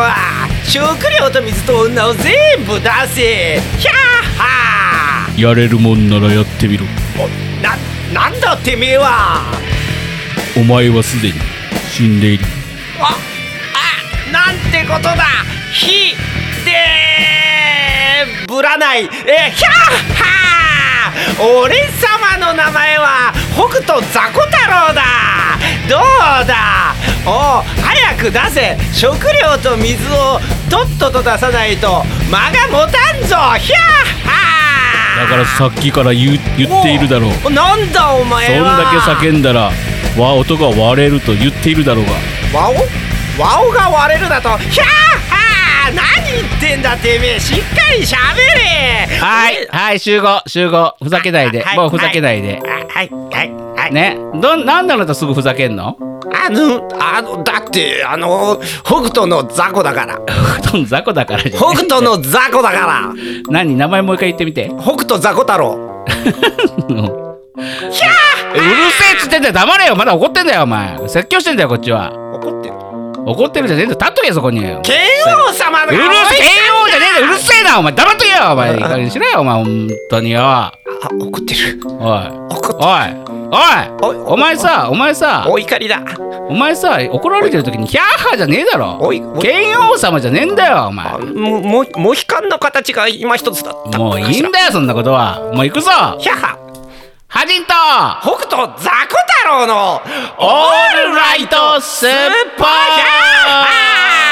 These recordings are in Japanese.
は食料と水と女を全部出せ。ヒャーハー。 やれるもんならやってみろ。 なんだてめえは。 お前はすでに死んでいる。 なんてことだ。ひでぶらない。ヒャーハー。俺様の名前は北斗ザコ太郎だ。どうだ。早く出せ。食料と水をとっとと出さないと間が持たんぞ。ヒャーハー。 だからさっきから言っているだろう。 なんだお前は。 そんだけ叫んだら音が割れると言っているだろうが。 ワオが割れるだと。ヒャーハー。何言ってんだてめえ。しっかりしゃべれ。 はい集合。ふざけないで、もうふざけないで。 はいね、なんなのとすぐふざけんの。 だって北斗の雑魚だから。 北斗の雑魚だからじゃ北斗の雑魚だから。 何、名前もう一回言ってみて。 北斗雑魚太郎。 ヒャー。うるせえっつってんだよ。黙れよ。まだ怒ってんだよお前。説教してんだよこっちは。怒ってるじゃねえんだよ。立っとけそこに。 剣王様の。 剣王じゃねえんだよ。うるせえなお前。黙っとけよお前。いい加減にしろよお前。本当によ。 怒ってる。 お前さお怒りだ。 お前さ怒られてる時にヒャーハーじゃねえだろ。剣王様じゃねえんだよお前。 モヒカンの形が今一つだった。 もういいんだよそんなことは。もう行くぞ。 ヒャッハハジンと北斗ザコ太郎のオールライトスーパーヒャーハ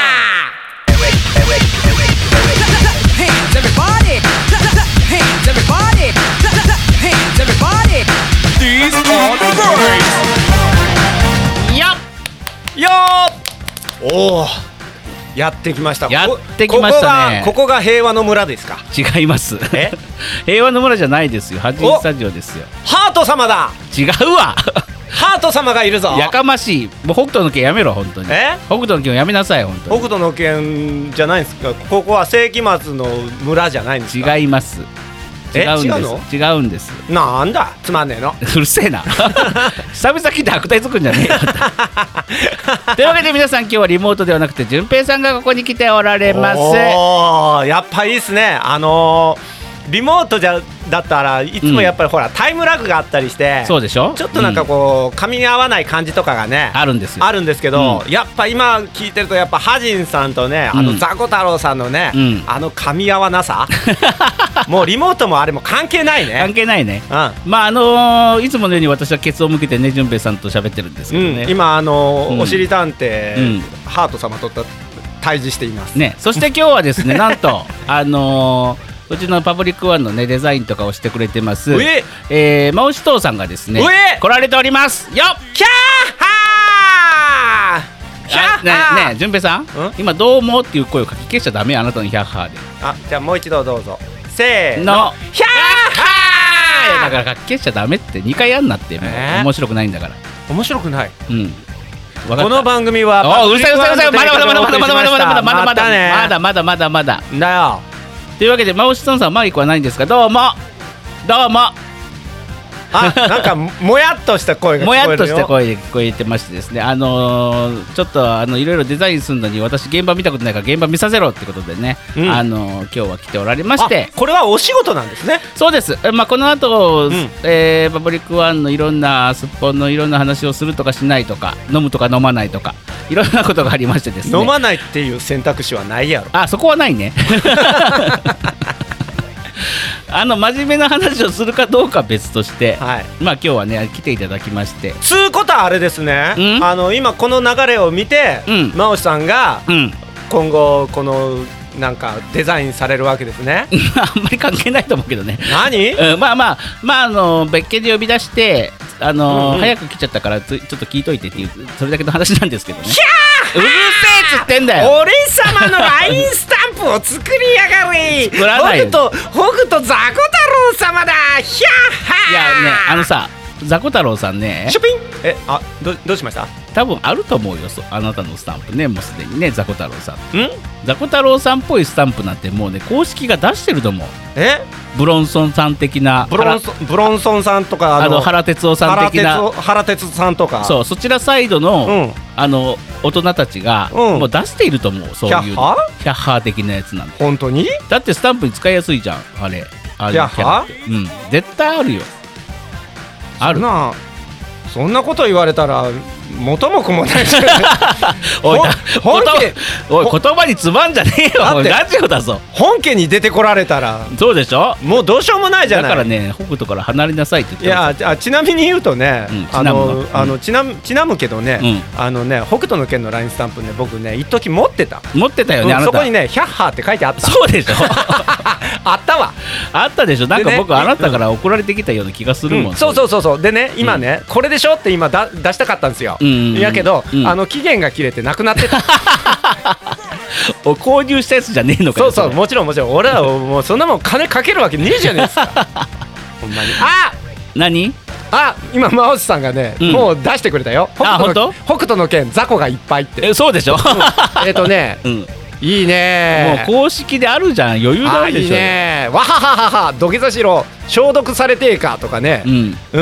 おお、やってきました。 やってきましたね。 ここが平和の村ですか。 違います。平和の村じゃないですよ。ハジンスタジオですよ。 ハート様だ。 違うわ。 ハート様がいるぞ。 やかましい。もう北斗の拳やめろ本当に。北斗の拳やめなさい本当に。 北斗の拳じゃないんですか。ここは世紀末の村じゃないんですか。 違います。違うんです。 なんだつまんねえの。 うるせえな。久々来て悪態つくんじゃねえよ。というわけで皆さん今日はリモートではなくて順平さんがここに来ておられます。 やっぱいいですね。リモートだったらいつもやっぱりほら、タイムラグがあったりして、 そうでしょ。 ちょっとなんかこう、噛み合わない感じとかがねあるんですよ。 あるんですけど、やっぱ今聞いてるとやっぱハジンさんとね、ザコ太郎さんのね、噛み合わなさもうリモートもあれも関係ないね。 関係ないね。まあいつものように私はケツを向けてね順平さんと喋ってるんですけどね。 今おしり探偵、ハート様と対峙していますね。そして今日はですねなんとうちのパブリックワンのねデザインとかをしてくれてますマオシトウさんがですね来られておりますよ。 キャーハー。キャーハー。ねえ順平さん、今どうもっていう声をかき消しちゃダメ。あなたのヒャッハーで。 じゃあもう一度どうぞ。せーの。 ヒャーハー。だからかき消しちゃダメって2回やんなって。面白くないんだから。 面白くない。 この番組はうるさいまだまだだよ。 というわけでマオシトンさんマイクはないんですか。どうもなんかもやっとした声が聞こえるよ。 もやっとした声で聞こえてましてですね、ちょっといろいろデザインするのに私現場見たことないから現場見させろってことでね、今日は来ておられまして。 これはお仕事なんですね。 そうです。この後、パブリックワンのいろんなすっぽんのいろんな話をするとかしないとか飲むとか飲まないとかいろんなことがありましてですね。 飲まないっていう選択肢はないやろ。 そこはないね。真面目な話をするかどうか別として、今日はね来ていただきまして、 つうことはあれですね、今この流れを見て、真央さんが、 今後このなんかデザインされるわけですね。 あんまり関係ないと思うけどね。 何？ まあ別件で呼び出して早く来ちゃったからちょっと聞いといてっていうそれだけの話なんですけどね。 ひゃー、 うるせえっつってんだよ。 俺様のラインスタンプを作りやがれ。 作らないよ。 北斗ザコ太郎様だ。ひゃーはー。 いやねさザコ太郎さんね、 シュピン。どうしました？ 多分あると思うよ。あなたのスタンプね、もうすでにね、ザコ太郎さん。ザコ太郎さんっぽいスタンプなんてもうね、公式が出してると思う。ブロンソンさん的な、 ブロンソンさんとか原哲夫さん的な、 原哲さんとか、 そちらサイドの、大人たちが、もう出していると思う。そういうヒャッハー的なやつなんで。 本当に？ だってスタンプに使いやすいじゃん、あれ。 ヒャッハー？絶対あるよ。ある。 そんなこと言われたら元も子もないしおい言葉につまんじゃねえよ。ラジオだぞ。 本家に出てこられたらそうでしょ。 もうどうしようもないじゃない。 だからね、北斗から離れなさいって言って。 いやちなみに言うとね、ちなむけどね、北斗の拳のラインスタンプね、僕ね一時持ってたよね。そこにねヒャッハーって書いてあった。 そうでしょ。 あったわ。あったでしょ。なんか僕あなたから送られてきたような気がするもん。 そうでね、今ねこれでしょって今出したかったんですよ。やけど期限が切れてなくなってた。 購入したやつじゃねえのかよ。 そうもちろん俺はもうそんなもん金かけるわけねえじゃねえですか。ほんまに。 何？ 今マウスさんがねもう出してくれたよ。北斗の拳雑魚がいっぱいって。 そうでしょ。 いいね。 もう公式であるじゃん。余裕ないでしょ。 いいね。わはははは土下座しろ消毒されてえかとかね。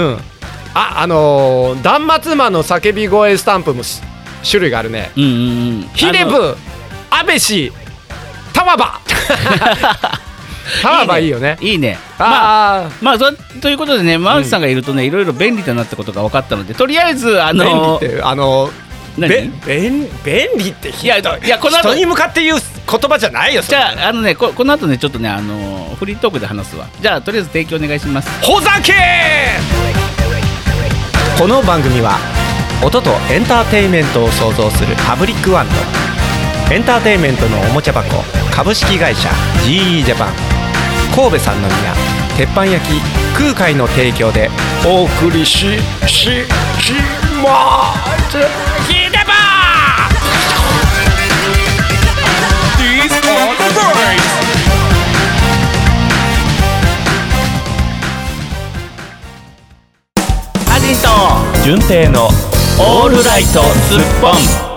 断末魔の叫び声スタンプも種類があるね。ヒデブ、アベシ、タワバ。タワバいいよね。 いいね。ということでね、マウスさんがいるとね、いろいろ便利だなってことが分かったので、とりあえず便利って便利って人に向かって言う言葉じゃないよ。じゃあこの後ねちょっとねフリートークで話すわ。じゃあとりあえず提供お願いします。 ほざけー。この番組は音とエンターテインメントを創造するパブリックワンとエンターテインメントのおもちゃ箱株式会社 GE ジャパン神戸三宮鉄板焼き空海の提供でお送りしますヒデバー These are the birds。 アジト純正のオールライトスッポン。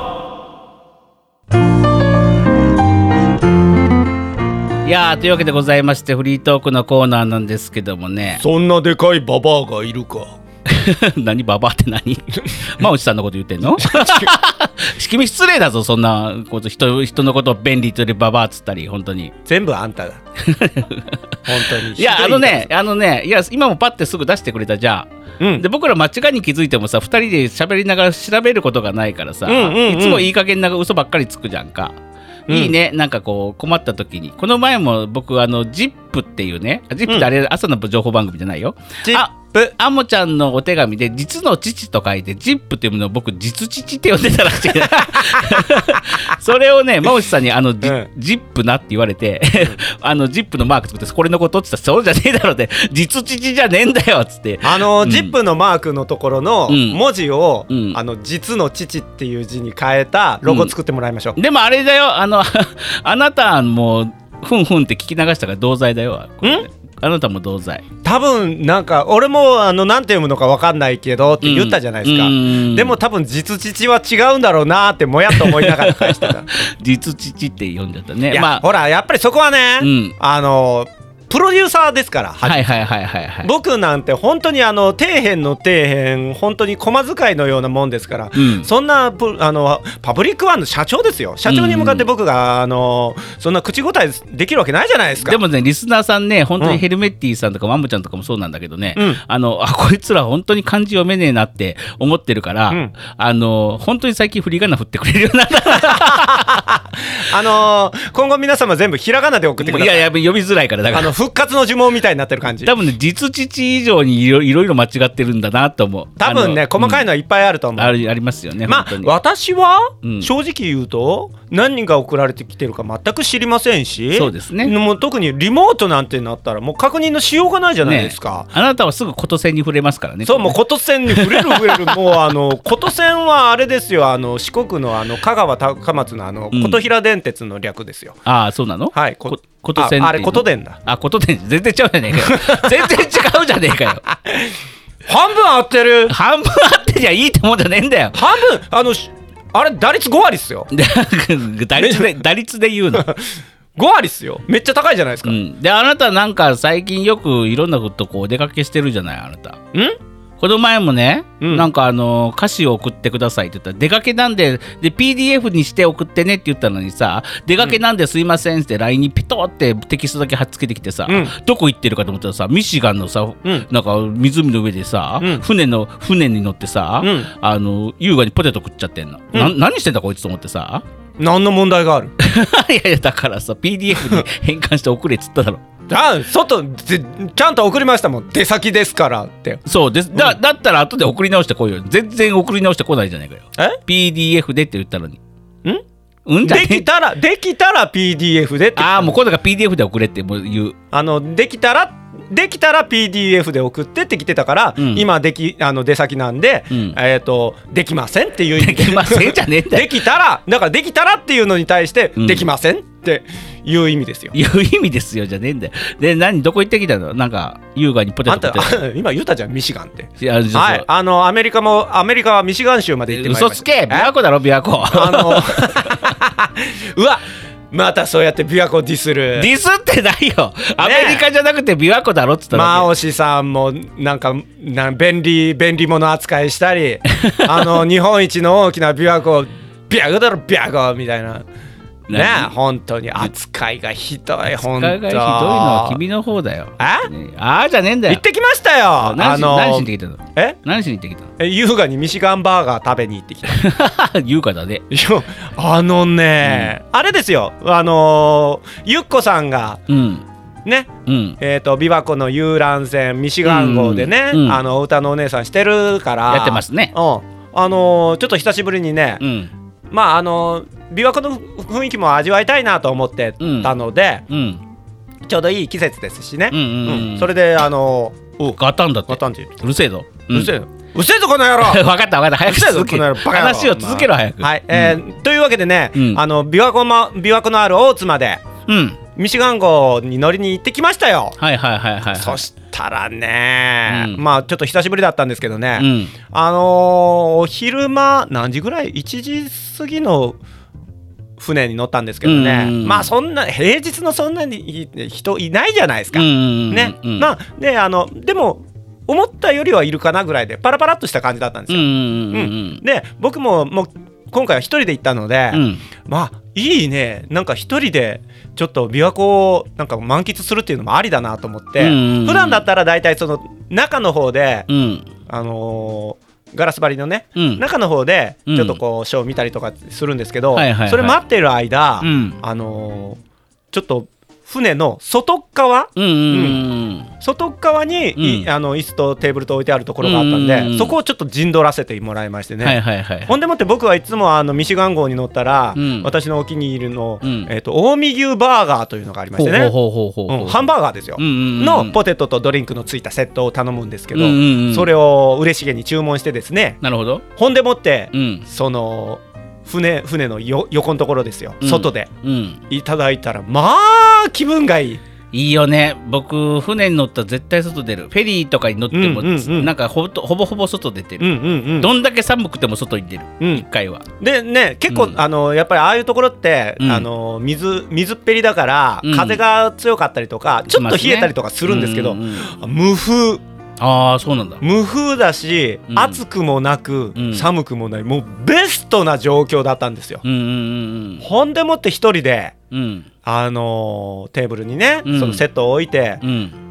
いやというわけでございまして、フリートークのコーナーなんですけどもね。 そんなでかいババアがいるか。 何ババアって何？真内さんのこと言ってんの？君失礼だぞ、そんなこと。人のことを便利というよりババアっつったり。本当に全部あんただ。本当に。 いやいや今もパッてすぐ出してくれたじゃん。で僕ら間違いに気づいてもさ、2人で喋りながら調べることがないからさ、いつもいい加減な嘘ばっかりつくじゃんか。いいね。なんかこう困った時に、この前も僕ZIP っていうね、ZIP ってあれ朝の情報番組じゃないよ。アモちゃんのお手紙で実の父と書いて ZIP っていうものを僕実父って呼んでたらしい。それをね真内さんにZIP なって言われて、ZIP のマーク作ってこれのことって言ったらそうじゃねえだろうって実父じゃねえんだよっつって ZIP のマークのところの文字を実の父っていう字に変えたロゴ作ってもらいましょう。 でもあれだよ、あなたもふんふんって聞き流したから同罪だよ。あなたも同罪。 多分なんか俺もなんて読むのか分かんないけどって言ったじゃないですか。でも多分実父は違うんだろうなってもやっと思いながら返してた。 実父って読んじゃったね。 ほらやっぱりそこはね、プロデューサーですから。僕なんて本当に底辺の底辺、本当に駒遣いのようなもんですから、そんなパブリックワンの社長ですよ。社長に向かって僕がそんな口答えできるわけないじゃないですか。 でもねリスナーさんね、本当にヘルメッティさんとかマムちゃんとかもそうなんだけどね、こいつら本当に漢字読めねえなって思ってるから、本当に最近振り仮名振ってくれるようになった。 今後皆様全部ひらがなで送ってください。 いや読みづらいから。だから復活の呪文みたいになってる感じ。 多分ね実父以上にいろいろ間違ってるんだなと思う。 多分ね細かいのはいっぱいあると思う。 ありますよね。 まあ本当に私はうん正直言うと何人が送られてきてるか全く知りませんし、 そうですね。 もう特にリモートなんてなったらもう確認のしようがないじゃないですか。 あなたはすぐことせんに触れますからね。 そうもうことせんに触れるもうことせんはあれですよ、四国の香川高松の琴平電鉄の略ですよ。 ああそうなの。 はいことせんあれことでんだ。 あことでん全然違うじゃねえかよ全然違うじゃねえかよ半分合ってる。 半分あってりゃいいってもんじゃねえんだよ半分あれ打率5割っすよ。 打率で言うの 5割っすよ。めっちゃ高いじゃないですか。 であなたなんか最近よくいろんなことこうお出かけしてるじゃないあなた。この前もね、なんか歌詞を送ってくださいって言ったら出かけなんで PDF にして送ってねって言ったのにさ、出かけなんですいませんって LINE にピトってテキストだけ貼っつけてきてさ、どこ行ってるかと思ったらさミシガンのさ、なんか湖の上でさ、船に乗ってさ、優雅にポテト食っちゃってんの、何してんだこいつと思ってさ何の問題があるいやだからさ PDF に変換して送れっつっただろ外でちゃんと送りましたもん、出先ですからって。 そうです。だったら後で送り直してこいよ。全然送り直してこないじゃないかよ。PDF でって言ったのに。できたら PDF でって。 ああもう今度が PDF で送れってもう言う。 できたら PDF で送ってって来てたから、今出先なんで、できませんっていう意味で。 できませんじゃねえんだよ。 できたらできたらっていうのに対して、できませんっていう意味ですよ。 いう意味ですよじゃねえんだよ。でどこ行ってきたの？なんか優雅にポテト食ってた。今言ったじゃんミシガンって。 はい。 アメリカはミシガン州まで行ってまいりました。 嘘つけ。琵琶湖だろ琵琶湖。 うわまたそうやって琵琶湖ディスる。 ディスってないよ。アメリカじゃなくて琵琶湖だろっつったら。 マオシさんもなんか便利物扱いしたり日本一の大きな琵琶湖琵琶湖だろ琵琶湖みたいなね。本当に扱いがひどい。本当扱いがひどいのは君の方だよ。あじゃねえんだよ。 行ってきましたよ。 何しに行ってきたの？何しに行ってきたの？ 優雅にミシガンバーガー食べに行ってきた。 優雅だね。 あれですよ、ゆっこさんがね、琵琶湖の遊覧船ミシガン号でね、お歌のお姉さんしてるからやってますね。 ちょっと久しぶりにね、まあ琵琶湖の雰囲気も味わいたいなと思ってたので、ちょうどいい季節ですしね。それでガタンだって。うるせえぞ。 うるせえぞこの野郎。 分かった早く続け。話を続けろ早く。 はい。というわけでね、琵琶湖のある大津までミシガン号に乗りに行ってきましたよ。そしたらね、まあちょっと久しぶりだったんですけどね、お昼間何時ぐらい1時過ぎの船に乗ったんですけどね、まあそんな平日のそんなに人いないじゃないですかね。まあででも思ったよりはいるかなぐらいでパラパラっとした感じだったんですよ。で僕ももう今回は一人で行ったので、まあいいね、なんか一人でちょっと琵琶湖をなんか満喫するっていうのもありだなと思って、普段だったら大体その中の方で、ガラス張りのね、中の方でちょっとこうショー見たりとかするんですけど、それ待ってる間、ちょっと船の外側に椅子とテーブルと置いてあるところがあったんで、そこをちょっと陣取らせてもらいましてね。ほんでもって僕はいつもミシガン号に乗ったら、私のお気に入りの近江牛バーガーというのがありましてね、ハンバーガーですよのポテトとドリンクのついたセットを頼むんですけど、それを嬉しげに注文してですね、 なるほど。 ほんでもってその船の横のところですよ、外でいただいたらまあ気分がいい。 いいよね。僕船に乗ったら絶対外出る。フェリーとかに乗ってもなんかほぼほぼ外出てる。どんだけ寒くても外に出る、1回は。 でね、結構やっぱりああいうところって水っぺりだから風が強かったりとかちょっと冷えたりとかするんですけど、無風。 ああそうなんだ。 無風だし、暑くもなく、寒くもない、もうベストな状況だったんですよ。ほんでもって一人で、テーブルにね、そのセットを置いて、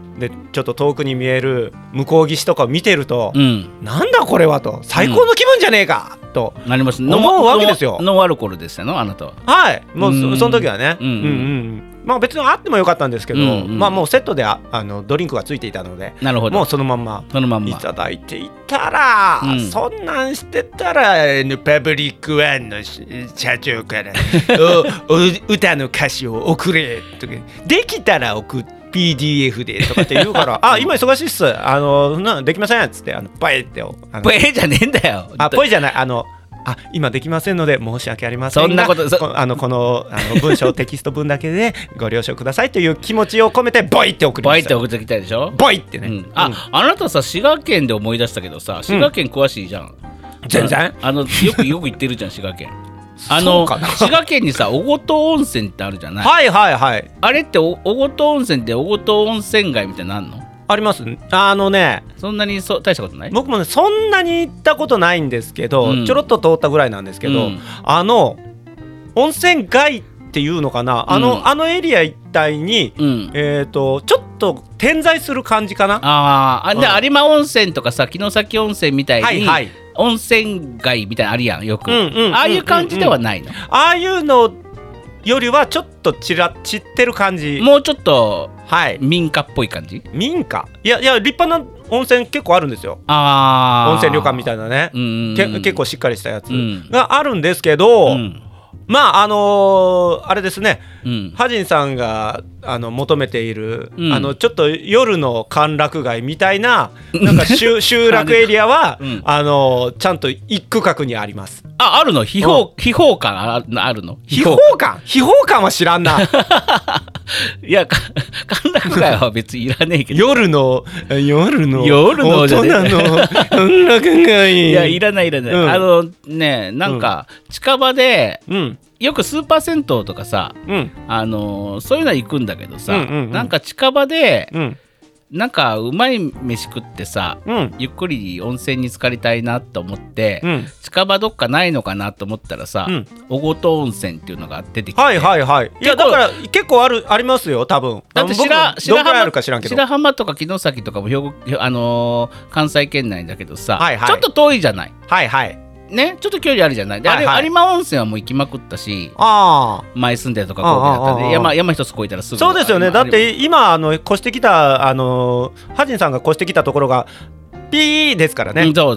でちょっと遠くに見える向こう岸とかを見てると、なんだこれはと、最高の気分じゃねえか、となります思うわけですよ。 ノンアルコールでしたのあなたは。 はい、もうその時はね、まあ別にあってもよかったんですけど、まあもうセットでドリンクがついていたので、 なるほど、 もうそのまんまいただいていたら、そんなんしてたらパブリックワンの社長から歌の歌詞を送れとか、できたら送って PDF でとかって言うからあ、今忙しいっす、できませんっつってポイってポイじゃねえんだよ。 ポイじゃない、今できませんので申し訳ありませんが、 そんなことこの文章テキスト文だけでご了承くださいという気持ちを込めてボイって送りました。 ボイって送ってきたでしょ。 ボイってね、 あなたさ滋賀県で思い出したけどさ、滋賀県詳しいじゃん。 全然よく行ってるじゃん滋賀県。滋賀県にさ小琴温泉ってあるじゃない。 はいはいはい。 あれって小琴温泉って小琴温泉街みたいなのあんの？ あります。 そんなに大したことない？ 僕もねそんなに行ったことないんですけど、ちょろっと通ったぐらいなんですけど、温泉街っていうのかな、あのエリア一帯に、ちょっと点在する感じかな。 で有馬温泉とかさ城崎温泉みたいに、温泉街みたいなのあるやんよく。ああいう感じではないの？ ああいうのよりはちょっと散ってる感じ。 もうちょっと民家っぽい感じ。 民家、いや立派な温泉結構あるんですよ。温泉旅館みたいなね、結構しっかりしたやつがあるんですけど、まああれですね、ハジンさんが求めている、ちょっと夜の歓楽街みたいな、なんか集落エリアは、ちゃんと一区画にあります。 あるの？秘宝館あるの？ 秘宝館は知らんな。 いや歓楽街は別にいらねえけど、 夜の大人の歓楽街。 いやいらない。なんか近場で、よくスーパー銭湯とかさ、そういうのは行くんだけどさ、なんか近場で、なんかうまい飯食ってさ、ゆっくり温泉に浸かりたいなと思って、近場どっかないのかなと思ったらさ、小琴温泉っていうのが出てきて、いやだから結構ありますよ多分。 だって白浜とか城崎とかも関西圏内だけどさ、ちょっと遠いじゃない。ね、ちょっと距離あるじゃない。で、有馬温泉はもう行きまくったし、前住んでるとか神戸だったんで、山一つ越えたらすぐ。 そうですよね。だって今越してきたハジンさんが越してきたところがピーですからね。 そう、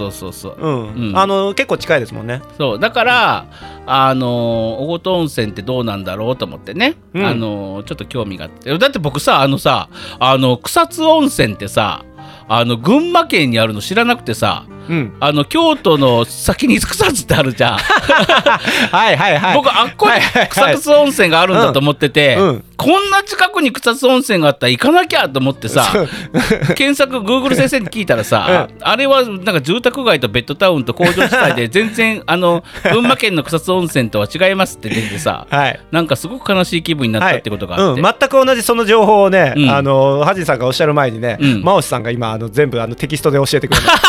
結構近いですもんね。 そうだから小琴温泉ってどうなんだろうと思ってね、ちょっと興味があって。だって僕さ草津温泉ってさ群馬県にあるの知らなくてさ、京都の先に草津ってあるじゃん。僕あっこに草津温泉があるんだと思ってて、こんな近くに草津温泉があったら行かなきゃと思ってさ検索 Google 先生に聞いたらさ、あれはなんか住宅街とベッドタウンと工場地帯で全然群馬県の草津温泉とは違いますって出てさ、なんかすごく悲しい気分になったってことがあって、 全く同じその情報をね、ハジンさんがおっしゃる前にね、マオシさんが今全部テキストで教えてくれます。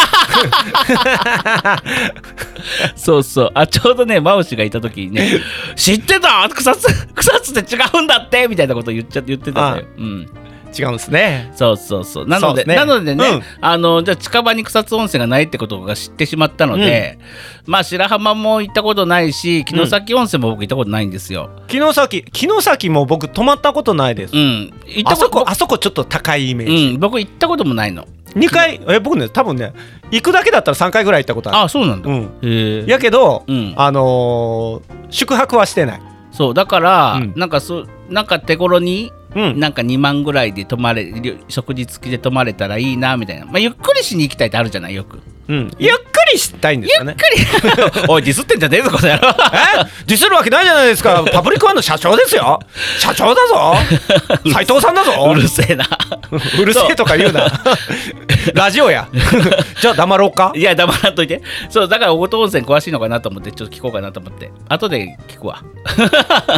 そうちょうどねマオシがいた時にね知ってた草津って違うんだってみたいなこと言ってたんだよ。 違うんですね。 そうなのでね、じゃあ近場に草津温泉がないってことが知ってしまったので、まあ白浜も行ったことないし城崎温泉も僕行ったことないんですよ。 城崎も僕泊まったことないです。あそこちょっと高いイメージ。 僕行ったこともないの。 2回僕ね多分ね行くだけだったら3回ぐらい行ったことある。 そうなんだ。 やけど、宿泊はしてない。 そうだから、なんか手頃になんか2万ぐらいで食事付きで泊まれたらいいなみたいな、ゆっくりしに行きたいってあるじゃないよく。ゆっくりしたいんですよね。おいディスってんじゃねえぞこの野郎。 ディスるわけないじゃないですか。パブリックワンの社長ですよ。社長だぞ。斉藤さんだぞ。 うるせえな。 うるせえとか言うな。ラジオや。じゃあ黙ろうか。 いや黙らんといて。そうだから小琴温泉詳しいのかなと思ってちょっと聞こうかなと思って後で聞くわ。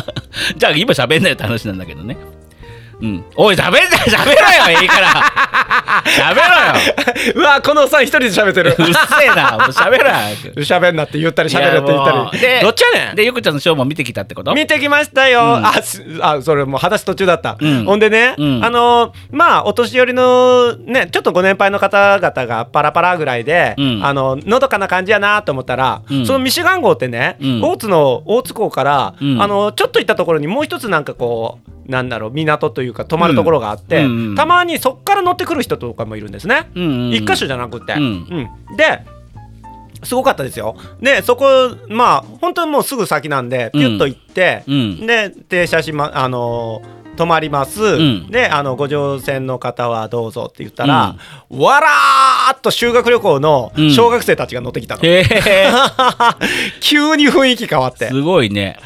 じゃあ今喋んないよって話なんだけどね。おい喋ろよいいから。 喋ろようわこのおっさん一人で喋ってるうっせえなもう喋らん喋んなって言ったり喋るって言ったりでどっちやねんでゆくちゃんのショーも見てきたってこと？ 見てきましたよ、それもう話途中だった、ほんでね、まあお年寄りのねちょっとご年配の方々がパラパラぐらいで、のどかな感じやなと思ったら、そのミシガン号ってね、大津港から、ちょっと行ったところにもう一つなんかこうなんだろう港というか泊まるところがあって、たまにそっから乗ってくる人とかもいるんですね、一箇所じゃなくて、ですごかったですよ。でそこまあ本当にもうすぐ先なんでピュッと行って、で停車し止まります、でご乗船の方はどうぞって言ったら、わらーっと修学旅行の小学生たちが乗ってきたの、急に雰囲気変わってすごいね。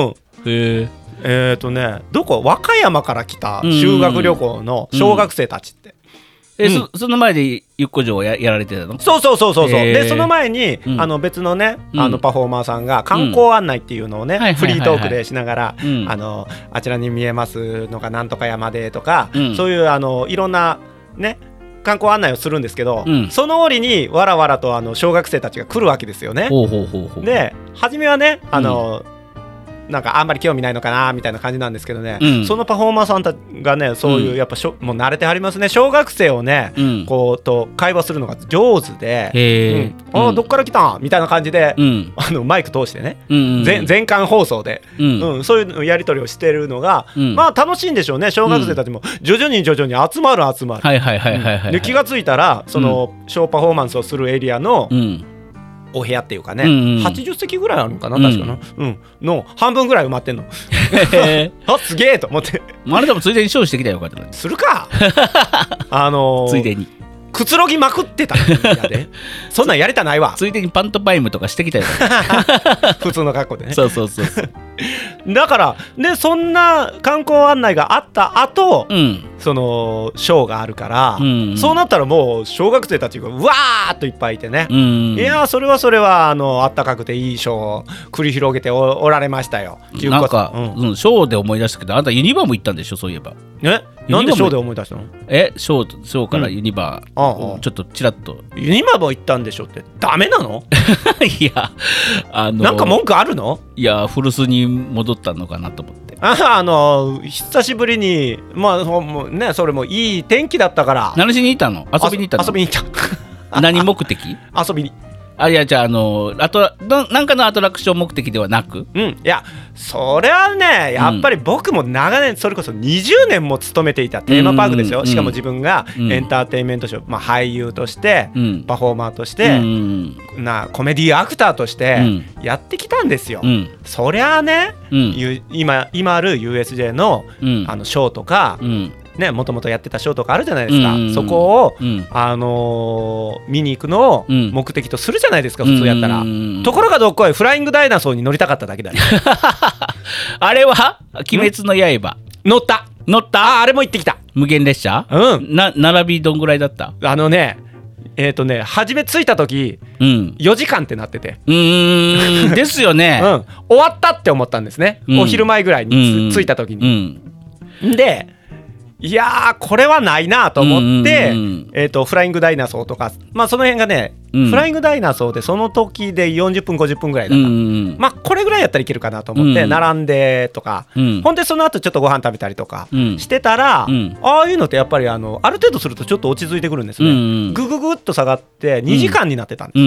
どこ和歌山から来た修学旅行の小学生たちって、 その前でゆっこ城をやられてたの？ そうでその前に、別のねパフォーマーさんが観光案内っていうのをね、フリートークでしながら、あちらに見えますのがなんとか山でとか、そういういろんなね観光案内をするんですけど、その折にわらわらと小学生たちが来るわけですよね。で初めはねなんかあんまり興味ないのかなみたいな感じなんですけどね、そのパフォーマーさんたがねそういうやっぱもう慣れてはりますね。小学生をね、こうと会話するのが上手で、どっから来たんみたいな感じで、マイク通してね、全館放送で、そういうやり取りをしてるのが、まあ楽しいんでしょうね。小学生たちも徐々に集まるで気がついたらそのショーパフォーマンスをするエリアのお部屋っていうかね、80席ぐらいあるのかな確かな、の半分ぐらい埋まってんのあすげえと思ってあなたもついでにショーしてきたよかったのにするかついでにくつろぎまくってたやでそんなんやりたないわついでにパントパイムとかしてきたよ普通の格好でねそうだからねそんな観光案内があった後、そのショーがあるから、そうなったらもう小学生たちがうわーっといっぱいいてね、いやそれはあったかくていいショーを繰り広げて おられましたよ。 なんか、ショーで思い出したけどあんたユニバも行ったんでしょそういえば。 なんでショーで思い出したの？ ショーからユニバ、ちょっとちらっとユニバも行ったんでしょってダメなの？ いやなんか文句あるの？ いや古巣に戻ったのかなと思って。 久しぶりにまあねそれもいい天気だったから。 何しに行ったの？遊びに行ったの？ 遊びに行った何目的？ 遊びに。 いやじゃあなんかのアトラクション目的ではなく、 いやそれはねやっぱり僕も長年それこそ20年も勤めていたテーマパークですよ。しかも自分がエンターテインメントショー、俳優として、パフォーマーとして、コメディアクターとしてやってきたんですよ。そりゃあね、今ある USJ の、ショーとか、もともとやってたショーとかあるじゃないですか、そこを、見に行くのを目的とするじゃないですか、普通やったら。ところがどっこいフライングダイナソーに乗りたかっただけだよあれは鬼滅の刃乗ったあれも行ってきた。 無限列車、並びどんぐらいだった？ 初め着いた時、4時間ってなっててですよね、 終わったって思ったんですね、お昼前ぐらいに着いた時に、でいやーこれはないなと思って、フライングダイナソーとか、その辺がね、フライングダイナソーでその時で40分50分ぐらいだった、これぐらいやったらいけるかなと思って並んでとか、ほんでその後ちょっとご飯食べたりとかしてたら、ああいうのってやっぱりある程度するとちょっと落ち着いてくるんですね、ぐぐぐっと下がって2時間になってたんです、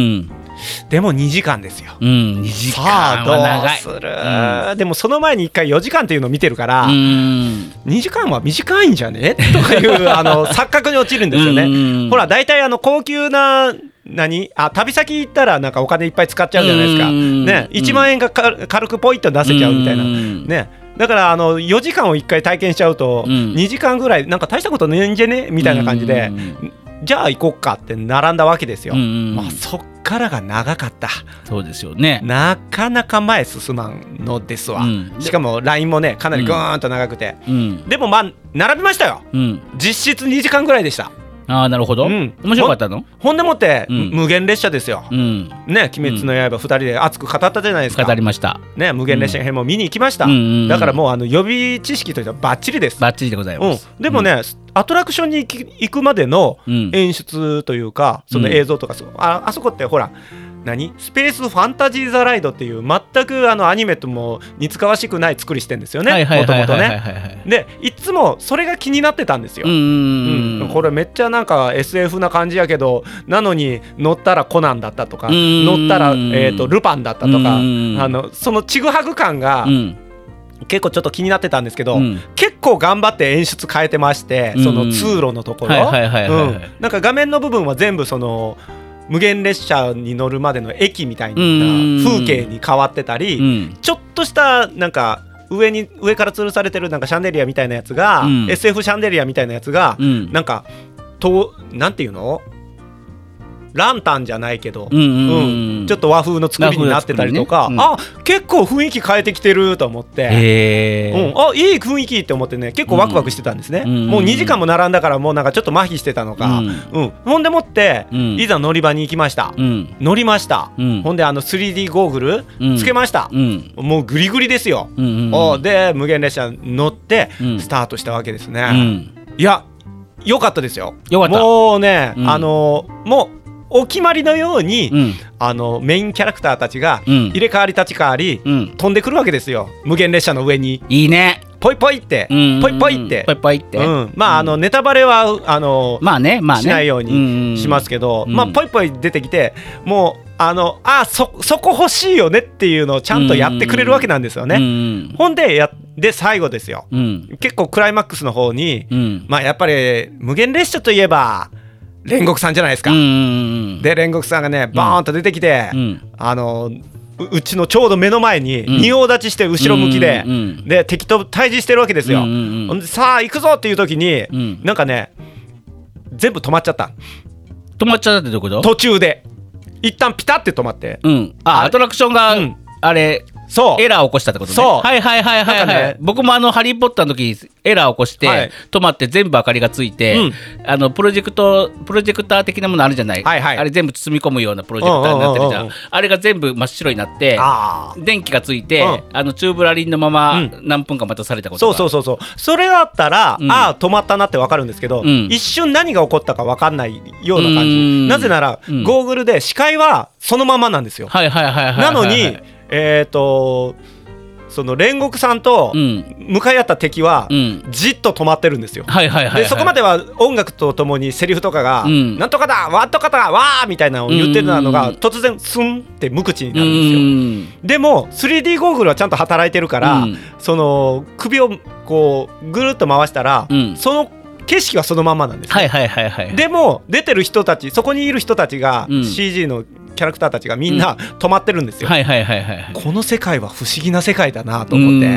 でも2時間ですよ、 2時間は長い。 さあどうする、でもその前に1回4時間っていうのを見てるから、2時間は短いんじゃねとかいう錯覚に陥るんですよね。ほら大体高級な旅先行ったらなんかお金いっぱい使っちゃうじゃないですか、ね、1万円が軽くポイッと出せちゃうみたいな、ね、だから4時間を1回体験しちゃうと、2時間ぐらいなんか大したことねえんじゃねみたいな感じで、じゃあ行こっかって並んだわけですよ、そっからが長かった。 そうですよね、 なかなか前進まんのですわ、しかもラインもねかなりグーンと長くて、でも並びましたよ、実質2時間ぐらいでした。 なるほど、面白かったの？ ほんでもって、無限列車ですよ、ね、鬼滅の刃2人で熱く語ったじゃないですか。 語りました、 ね、無限列車編も見に行きました、だからもう予備知識としてはバッチリです。 バッチリでございます、 でもね、 アトラクションに行くまでのうん演出というか、その映像とか、あそこってほらスペースファンタジーザライドっていう全くアニメとも似つかわしくない作りしてんですよね、もともとね。でいつもそれが気になってたんですよ。これめっちゃなんか SF な感じやけど、なのに乗ったらコナンだったとか、乗ったら、ルパンだったとか、そのちぐはぐ感が、結構ちょっと気になってたんですけど、結構頑張って演出変えてまして、その通路のところ、なんか画面の部分は全部その無限列車に乗るまでの駅みたいな風景に変わってたり、ちょっとしたなんか上から吊るされてるなんかシャンデリアみたいなやつが、SF シャンデリアみたいなやつが、なんかなんていうの、ランタンじゃないけど、ちょっと和風の作りになってたりとか、あ、結構雰囲気変えてきてると思って、あ、いい雰囲気って思ってね、結構ワクワクしてたんですね。もう2時間も並んだから、もうなんかちょっと麻痺してたのか、ほんでもって、いざ乗り場に行きました。乗りました。ほんで3D ゴーグルつけました。もうグリグリですよ。で無限列車乗ってスタートしたわけですね。いや、良かったですよ。もうね、もうお決まりのように、メインキャラクターたちが入れ替わり立ち替わり、飛んでくるわけですよ、無限列車の上に。いいね。ポイポイって、ポイポイって、まあネタバレはしないようにしますけど、まあポイポイ出てきて、もうそこ欲しいよねっていうのをちゃんとやってくれるわけなんですよね。ほんで最後ですよ、結構クライマックスの方に、まあやっぱり無限列車といえば煉獄さんじゃないですか。で煉獄さんがねバーンと出てきて、うちのちょうど目の前に仁王立ちして後ろ向きで、で敵と対峙してるわけですよ。さあ行くぞっていう時に、なんかね全部止まっちゃった。 止まっちゃったってどこだ？ 途中で一旦ピタって止まって、 アトラクションが、あれエラーを起こしたってことね。はい僕もハリーポッターの時エラーを起こして、止まって全部明かりがついて、プロジェクター的なものあるじゃない、あれ全部包み込むようなプロジェクターになってるじゃん。あれが全部真っ白になって電気がついて、チューブラリンのまま何分か待たされたことが、 そうそれだったら、止まったなって分かるんですけど、一瞬何が起こったか分かんないような感じ。なぜなら、ゴーグルで視界はそのままなんですよ。なのにその煉獄さんと向かい合った敵はじっと止まってるんですよ。でそこまでは音楽とともにセリフとかがなんとかだわっとかだわーみたいなのを言ってたのが突然スンって無口になるんですよ。でも 3D ゴーグルはちゃんと働いてるから、その首をこうぐるっと回したら、その景色はそのままなんです。でも出てる人たち、そこにいる人たちが CG のキャラクターたちがみんな止まってるんですよ。この世界は不思議な世界だなと思って、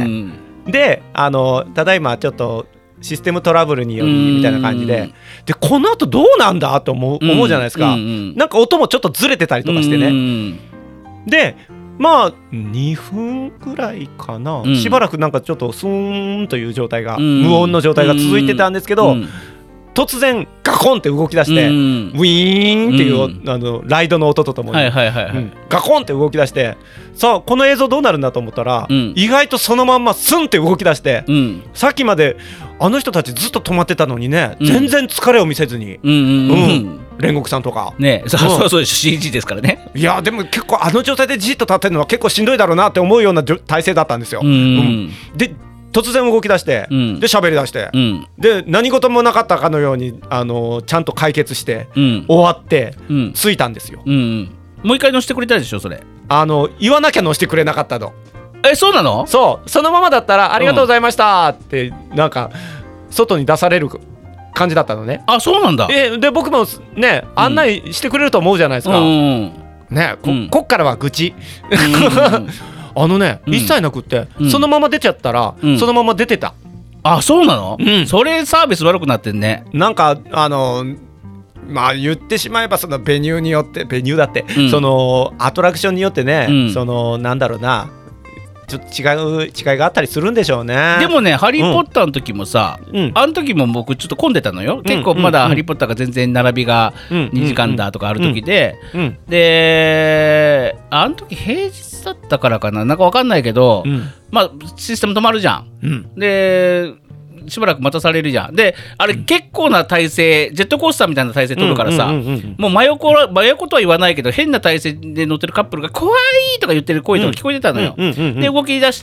でただいまちょっとシステムトラブルによりみたいな感じで、この後どうなんだと思うじゃないですか。なんか音もちょっとずれてたりとかしてね。でまあ2分くらいかな、しばらくなんかちょっとスーンという状態が、無音の状態が続いてたんですけど、突然ガコンって動き出して、ウィーンっていうライドの音とともにガコンって動き出して、さあこの映像どうなるんだと思ったら、意外とそのまんまスンって動き出して、さっきまであの人たちずっと止まってたのにね、全然疲れを見せずに、煉獄さんとかね、 そう CG ですからね。 いやでも結構状態でじっと立ってるのは結構しんどいだろうなって思うような体勢だったんですよ。で突然動き出して、で喋り出して、で何事もなかったかのようにちゃんと解決して、終わって、着いたんですよ。 もう一回乗せてくれたでしょそれ。 言わなきゃ乗せてくれなかったの。 そうなの？ そのままだったらありがとうございましたってなんか外に出される感じだったのね。 そうなんだ。 で僕もね案内してくれると思うじゃないですか。ね、こっからは愚痴。一切なくって、そのまま出ちゃったら、そのまま出てた。 そうなの？それサービス悪くなってんね。 なんかまあ言ってしまえばそのベニューによってだって、そのアトラクションによってね、そのなんだろうな、ちょっと違いがあったりするんでしょうね。 でもねハリーポッターの時もさ、あの時も僕ちょっと混んでたのよ。結構まだハリーポッターが全然並びが2時間だとかある時で、であの時平日だったからかな、なんか分かんないけど、まあシステム止まるじゃん。でしばらく待たされるじゃん。であれ結構な体勢、ジェットコースターみたいな体勢取るからさ、もう真横とは言わないけど変な体勢で乗ってるカップルが怖いとか言ってる声とか聞こえてたのよ。で動き出して、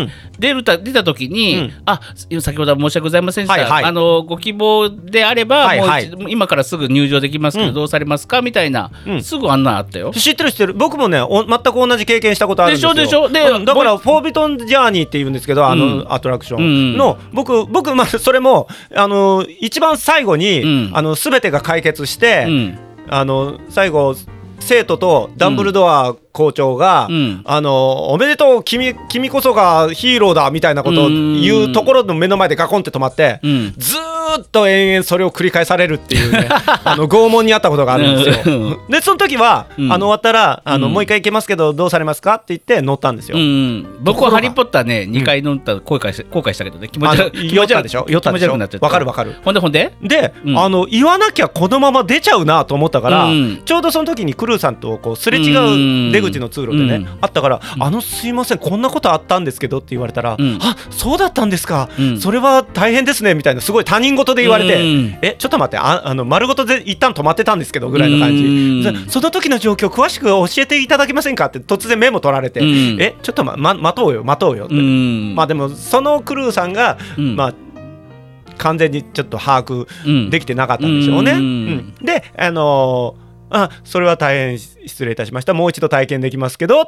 出た時に、先ほどは申し訳ございませんでした、ご希望であれば、もう今からすぐ入場できますけど、どうされますかみたいな、すぐあんなあったよ。 知ってる僕もね全く同じ経験したことあるんですよ。 でしょでだからフォービトンジャーニーって言うんですけど、アトラクションの、僕それも一番最後に、全てが解決して、最後生徒とダンブルドア校長が、おめでとう、君こそがヒーローだみたいなことを言うところの目の前でガコンって止まって、ずーっと延々それを繰り返されるっていうね拷問にあったことがあるんですよ。でその時は、終わったらもう一回行けますけどどうされますかって言って乗ったんですよ。 僕はハリーポッターね2回乗った後悔したけどね、気持ち悪くなっちゃった。 わかる。 ほんで言わなきゃこのまま出ちゃうなと思ったから、ちょうどその時にクルーさんとこうすれ違う出口の通路でね、あったからすいませんこんなことあったんですけどって言われたら、そうだったんですか、それは大変ですねみたいな、すごい他人事で言われて、ちょっと待って、丸ごとで一旦止まってたんですけどぐらいの感じ、その時の状況詳しく教えていただけませんかって突然メモ取られて、ちょっと待とうよって、まあでもそのクルーさんが、完全にちょっと把握できてなかったんでしょうね。でそれは大変失礼いたしました、もう一度体験できますけどって、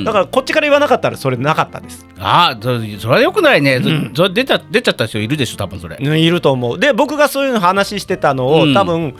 だからこっちから言わなかったらそれなかったです。 それはよくないね。それ出ちゃった人いるでしょ多分。それいると思う。で僕がそういうの話してたのを、多分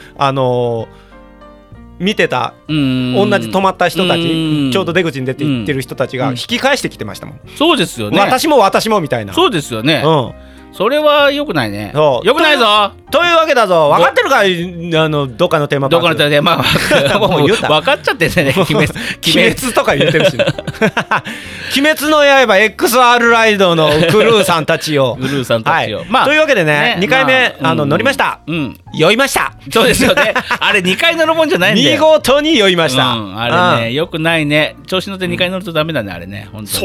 見てた、同じ止まった人たち、ちょうど出口に出て行ってる人たちが引き返してきてましたもん。 そうですよね。 私もみたいな。 そうですよね。それは良くないね。良くないぞというわけだぞ。分かってるかどっかのテーマパーク。 どっかのテーマパークもう分かっちゃってんね。鬼滅とか言ってるしね鬼滅の刃 XR ライドのクルーさんたちをというわけでね、2回目乗りました。酔いました。 そうですよね。あれ2回乗るもんじゃないんだよ。 見事に酔いました。 あれね良くないね。調子乗って2回乗るとダメだねあれね。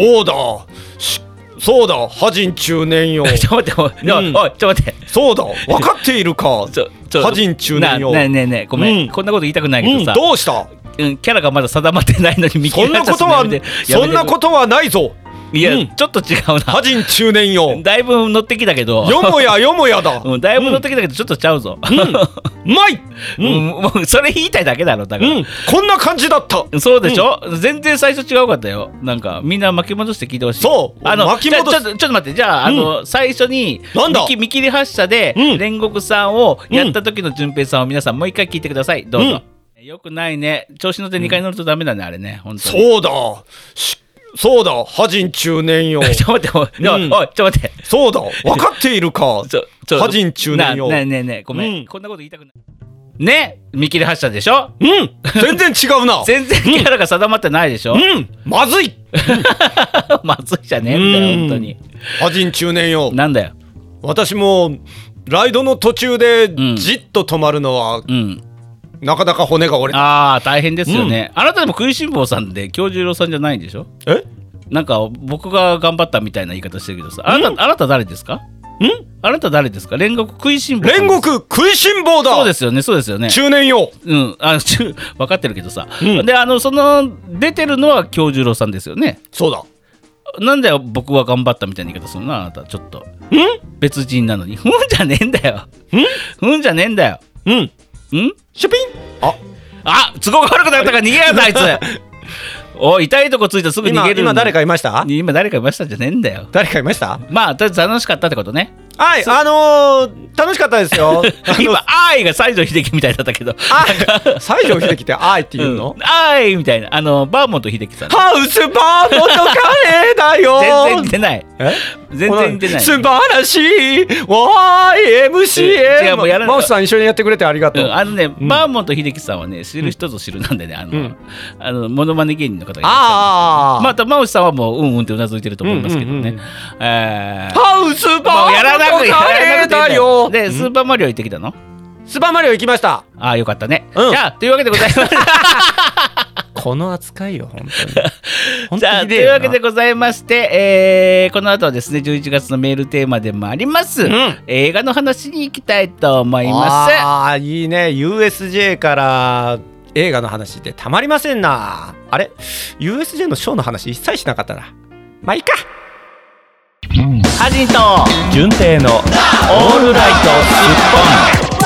そうだ破人中年よ。 ちょっと待って。 そうだ分かっているか破人中年よ。 ねえごめん、こんなこと言いたくないけどさ、 どうした？ キャラがまだ定まってないのに見切られた。 そんなことはないぞ。 いや、ちょっと違うな。 破人中年よ。 だいぶ乗ってきたけど。 よもやだ。 だいぶ乗ってきたけどちょっとちゃうぞ。 うまい。 もうそれ言いたいだけだろだから。 こんな感じだった。 そうでしょ。全然最初違うかったよ。なんかみんな巻き戻して聞いてほしい。 そう。巻き戻す。 ちょっと待って。じゃあ最初に見切り発車で煉獄さんをやった時の順平さんを皆さんもう一回聞いてください。どうぞ。よくないね。調子乗って2回乗るとダメだねあれね。本当に。 そうだ破人中年よ。 ちょっと待って。 そうだ分かっているか破人中年よ。 ねえごめん、こんなこと言いたくないね。見切り発車でしょ。 全然違うな。 全然キャラが定まってないでしょ。 まずいまずいじゃねえんだよ本当に。 破人中年よ。 なんだよ。 私もライドの途中でじっと止まるのはなかなか骨が折れた。 大変ですよね。あなたでも食いしん坊さんで京十郎さんじゃないんでしょ。なんか僕が頑張ったみたいな言い方してるけどさ、あなた誰ですか？あなた誰ですか？煉獄食いしん坊。 煉獄食いしん坊だ。 そうですよね。 中年よ。 分かってるけどさ。でその出てるのは京十郎さんですよね。 そうだ。 なんだよ僕は頑張ったみたいな言い方するなあなた。ちょっと別人なのにじゃねえんだよ。じゃねえんだよ。 シュピン。 都合が悪くなったから逃げやがったあいつ。おい痛いとこついたらすぐ逃げる。 今誰かいました？ 今誰かいましたじゃねえんだよ。 誰かいました？ まあとりあえず楽しかったってことね。 はい、楽しかったですよ。 今愛が西城秀樹みたいだったけど、 西城秀樹って愛っていうの？ 愛みたいなバーモント秀樹さん。 ハウスバーモントカレーだよ。 全然似てない。全然似てない。 素晴らしい YMCA。 違うもうやらない。 マウスさん一緒にやってくれてありがとう。 バーモント秀樹さんはね知る人ぞ知るなんでねモノマネ芸人の方がいらっしゃる。またマウスさんはもうってうなずいてると思いますけどね。 ハウスバーモントカレーだよ。 でスーパーマリオ行ってきたの？ スーパーマリオ行きました。 よかったね。じゃあというわけでございます。 この扱いよ本当に本じゃあ当にひでえよなというわけでございまして、この後はですね11月のメールテーマでもあります、映画の話に行きたいと思います。 あーいいね USJ から映画の話ってたまりませんな。あれ USJ のショーの話一切しなかったな。まあいいか。 ハジンと順平のオールライトスッポン。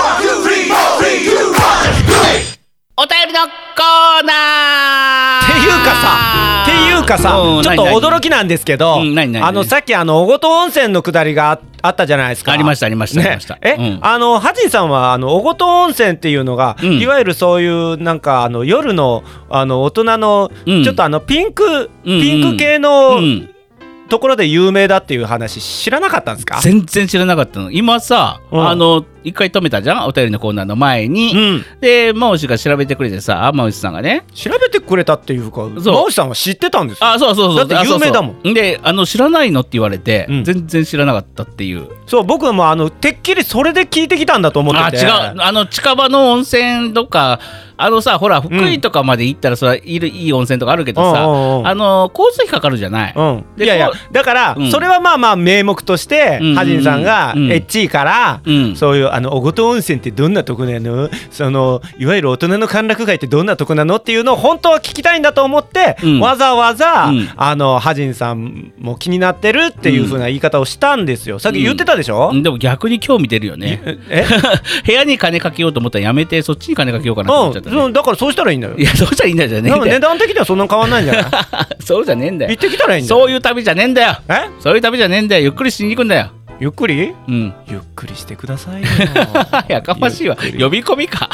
お便りのコーナーっていうかさうんちょっと驚きなんですけど、 何さっき小琴温泉の下りがあったじゃないですか。 ありましたありましたありました。 ハジンさんは小琴温泉っていうのが、いわゆるそういうなんか夜の大人の、ちょっとピンク系の、ところで有名だっていう話知らなかったんですか？ 全然知らなかったの。今さ、一回止めたじゃんお便りのコーナーの前に、で真央氏が調べてくれてさ、真央氏さんがね調べてくれたっていうか真央氏さんは知ってたんですよ。 あ、そうだって有名だもん。 で知らないのって言われて、全然知らなかったっていう。 そう僕はもうてっきりそれで聞いてきたんだと思ってて。 違う近場の温泉とかさほら福井とかまで行ったらそれいい温泉とかあるけどさ、交通費かかるじゃない。 いやいやだから、それはまあまあ名目としてハジンさんがエッチーから、そういう小琴温泉ってどんなとこなの、いわゆる大人の歓楽街ってどんなとこなのっていうのを本当は聞きたいんだと思って、わざわざ、ハジンさんも気になってるっていう風な言い方をしたんですよ。さっき言ってたでしょ。 でも逆に興味出るよね。部屋に金かけようと思ったらやめてそっちに金かけようかなと思っちゃった。 だからそうしたらいいんだよ。 いやそうしたらいいんだよじゃねえんだよ。 値段的にはそんな変わんないんじゃないそうじゃねえんだよ。 行ってきたらいいんだよ。 そういう旅じゃねえんだよ。そういう旅じゃねえんだよ。ゆっくりしに行くんだよ。 ゆっくり？ ゆっくりしてくださいよ。 やかましいわ。呼び込みか。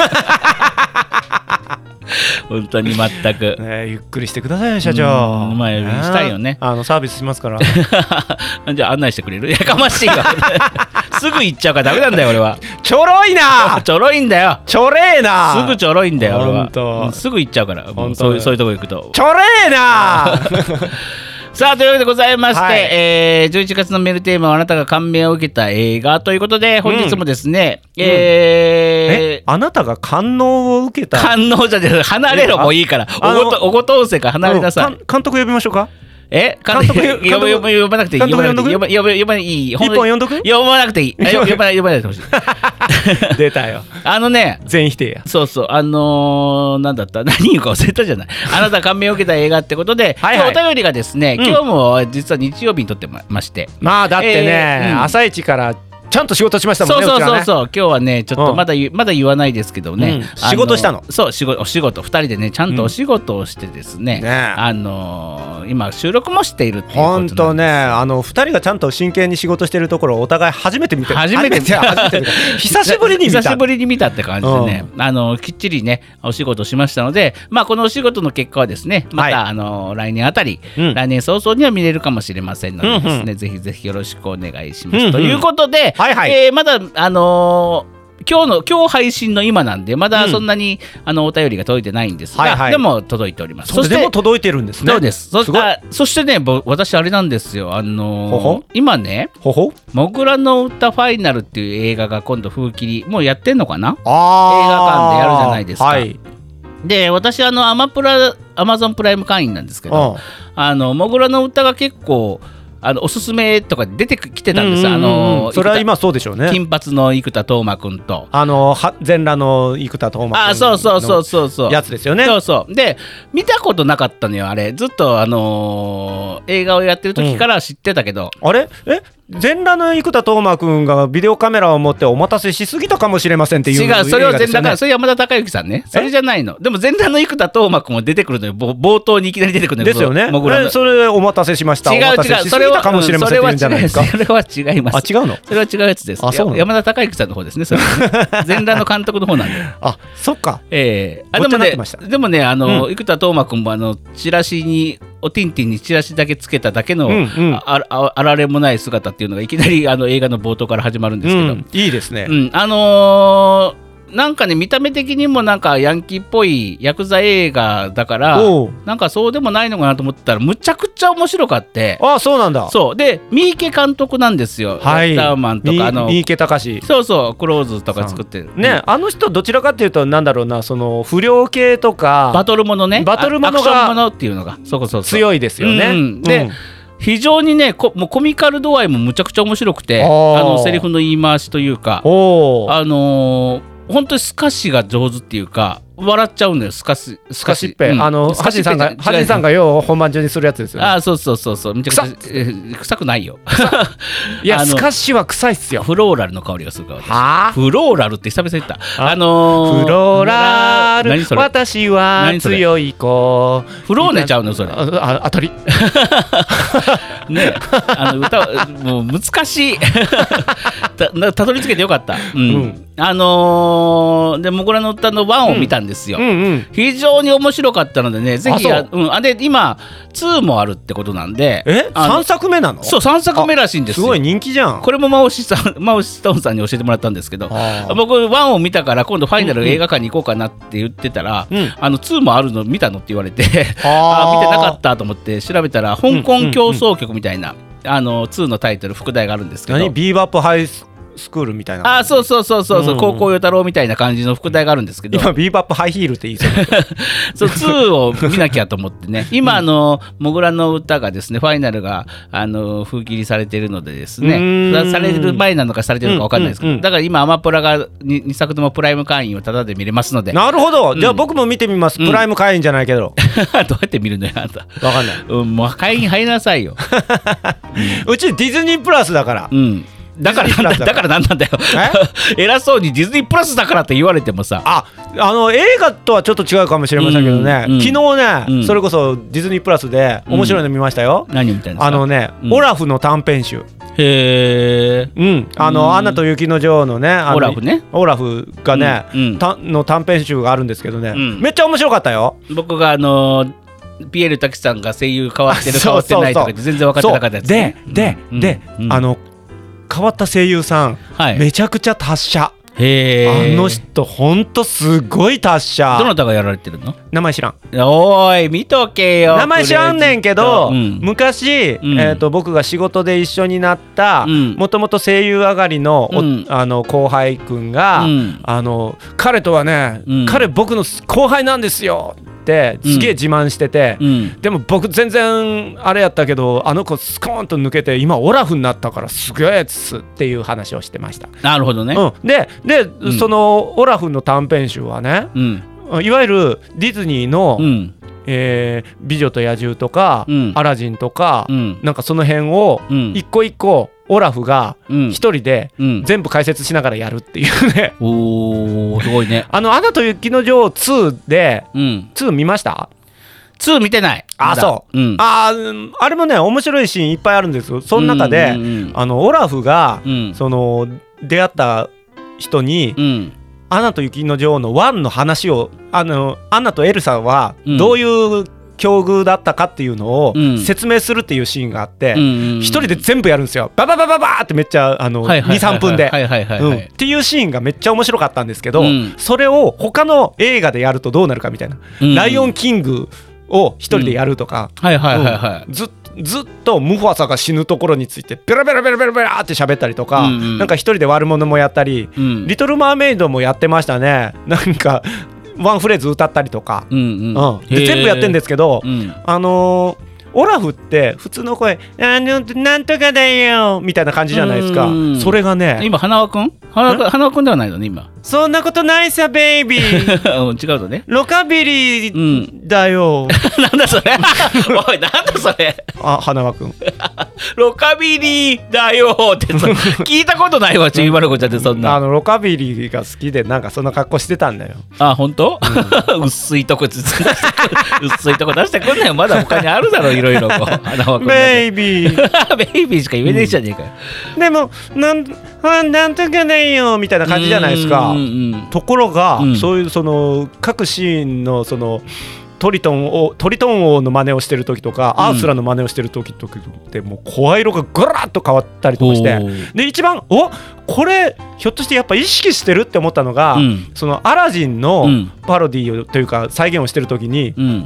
本当に全く、 ゆっくりしてくださいよ社長。 まあしたいよね。 サービスしますから。 じゃあ案内してくれる？やかましいわ。すぐ行っちゃうからダメなんだよ俺は。 ちょろいな。 ちょろいんだよ。 ちょれーな。 すぐちょろいんだよ俺は。すぐ行っちゃうから。そういうとこ行くと。 ちょれーな。 さあというわけでございまして、11月のメールテーマはあなたが感銘を受けた映画ということで本日もですね、 あなたが感能を受けた感能じゃねえ離れろもういいからおごと温泉から離れなさい。 監督呼びましょうか。 監督呼ばなくていい。呼ばなくていい。 一本読んどく？ 呼ばなくていい。呼ばないでほしい。 出たよ。全否定や。 そうそうなんだった何言うか忘れたじゃない。あなた感銘を受けた映画ってことで今日お便りがですね、今日も実は日曜日に撮ってまして、 まあだってね朝一からちゃんと仕事しましたもんね。 そう今日はねちょっとまだ言わないですけどね、 仕事したの。 そうお仕事2人でねちゃんとお仕事をしてですね、今収録もしているっていうことなんです。 本当ね2人がちゃんと真剣に仕事してるところをお互い初めて見て久しぶりに見たって感じでね、きっちりねお仕事しましたので、まあこのお仕事の結果はですねまた来年あたり、来年早々には見れるかもしれませんのでですね、ぜひぜひよろしくお願いしますということで、まだ今日配信の今なんでまだそんなに、お便りが届いてないんですが、でも届いております。 そしてでも届いてるんですね。 そうです。そしてね私あれなんですよ今ねモグラの歌ファイナルっていう映画が今度風切りもうやってんのかな。映画館でやるじゃないですか。で私アマゾンプライム会員なんですけどモグラの歌が結構おすすめとか出てきてたんです。 それは今そうでしょうね。 金髪の生田斗真君と全裸の生田斗真君のやつですよね。 そうで見たことなかったのよあれ。ずっと映画をやってる時から知ってたけど、 あれ全裸の生田斗真君がビデオカメラを持ってお待たせしすぎたかもしれませんっていう。 違う、それは全裸、それ山田孝之さんね。それじゃないの。でも全裸の生田斗真君も出てくるのよ。冒頭にいきなり出てくるのよ。 ですよね。それお待たせしました。 違う、 それはかもしれませんって言うんじゃないですか。 それは違います。 違うの？ それは違うやつです。山田孝之さんの方ですね。それ全裸の監督の方なんで。 そっか。 でもね生田斗真君もチラシにおティンティンにチラシだけつけただけのあられもない姿っていうのがいきなり映画の冒頭から始まるんですけど、 いいですね。 なんかね見た目的にもなんかヤンキーっぽいヤクザ映画だからなんかそうでもないのかなと思ったらむちゃくちゃ面白かって。 あ、そうなんだ。 そうで三池監督なんですよ。 はい、 ラッターマンとか三池隆。 そうそうクローズとか作ってるね、あの人どちらかっていうとなんだろうな、その不良系とかバトルものね、 バトルものアクションもがのっていうのがそう強いですよね。 で、非常にねもうコミカル度合いもむちゃくちゃ面白くて、セリフの言い回しというか、本当にスカシが上手っていうか笑っちゃうんだよ。スカシッペ、 ハジンさんがよう本番中にするやつですよね。 そうめちゃくちゃ臭くないよ。 いやスカッシは臭いっすよ。 フローラルの香りがするから。フローラルって久々言った。 フローラル私は強い子。 フローネちゃうのそれ。 当たり。 ね、歌もう難しい。たどり着けてよかった。でモグラの歌の1を見たんですよ。非常に面白かったのでね、ぜひで今2もあるってことなんで。 3作目なの？ そう3作目らしいんですよ。 すごい人気じゃん。 これもマオシストーンさんに教えてもらったんですけど、僕1を見たから今度ファイナル映画館に行こうかなって言ってたら、2もあるの見たのって言われて見てなかったと思って調べたら、香港競争曲みたいな2のタイトル副題があるんですけど、 ビーバップハイスクールみたいな。 そう、高校与太郎みたいな感じの副題があるんですけど、 今ビーバップハイヒールって言いそうそう2を見なきゃと思ってね。今モグラの歌がですね、ファイナルが封切りされているのでですね、される前なのかされてるのか分かんないですけど、だから今アマプラが 2作ともプライム会員をタダで見れますので。 なるほど、じゃあ僕も見てみます。プライム会員じゃないけど。どうやって見るのよあんた。 分かんない。 もう会員入りなさいよ。 うちディズニープラスだから。 だからなんなんだよ。偉そうにディズニープラスだからって言われてもさ。 映画とはちょっと違うかもしれませんけどね、昨日ね、それこそディズニープラスで面白いの見ましたよ。 何みたいな。 オラフの短編集。 へえ。 アナと雪の女王のね、オラフがねの短編集があるんですけどね、めっちゃ面白かったよ。 僕がピエール滝さんが声優変わってる変わってないとか全然分かってなかったやつで変わった声優さん、めちゃくちゃ達者。あの人ほんとすごい達者。 どなたがやられてるの？ 名前知らん。 おーい見とけよ。 名前知らんねんけど、昔僕が仕事で一緒になったもともと声優上がりの後輩くんが彼とはね、彼僕の後輩なんですよってすげえ自慢してて、でも僕全然あれやったけど、あの子スコーンと抜けて今オラフになったからすげえっすっていう話をしてました。 なるほどね。 でそのオラフの短編集はね、いわゆるディズニーの美女と野獣とかアラジンとかなんかその辺を一個一個オラフが一人で全部解説しながらやるっていうね。 おーすごいね。 アナと雪の女王2で2見ました？ 2見てない。 そう、あれもね面白いシーンいっぱいあるんですよ。その中でオラフがその出会った人にアナと雪の女王の1の話をアナとエルサはどういう境遇だったかっていうのを説明するっていうシーンがあって、一人で全部やるんですよ。バババババーってめっちゃ2、3分でっていうシーンがめっちゃ面白かったんですけど、それを他の映画でやるとどうなるかみたいな、ライオンキングを一人でやるとか、ずっとムファサが死ぬところについてベラベラベラベラベラって喋ったりとか、なんか一人で悪者もやったり、リトルマーメイドもやってましたね。なんかワンフレーズ歌ったりとか、で全部やってるんですけど、オラフって普通の声なんとかだよみたいな感じじゃないですか。それがね、 今花輪くんではないのね今。 そんなことないさベイビー。 違うとね。 ロカビリーだよ。 なんだそれ。おいなんだそれ。 花輪くん。 ロカビリーだよって聞いたことないわ。ちびまる子ちゃんってそんな。 ロカビリーが好きでなんかそんな格好してたんだよ。 本当？薄いとこ出してくんなよ。まだ他にあるだろいろいろ。 ベイビーベイビーしか言えねえじゃねえかよ。 でもなんとかだよみたいな感じじゃないですか。ところがそういうその各シーンのそのトリトン王の真似をしてる時とか、アースラの真似をしてる時ってもう声色がグラッと変わったりとかして、で一番これひょっとしてやっぱ意識してるって思ったのが、そのアラジンのパロディーというか再現をしてる時に、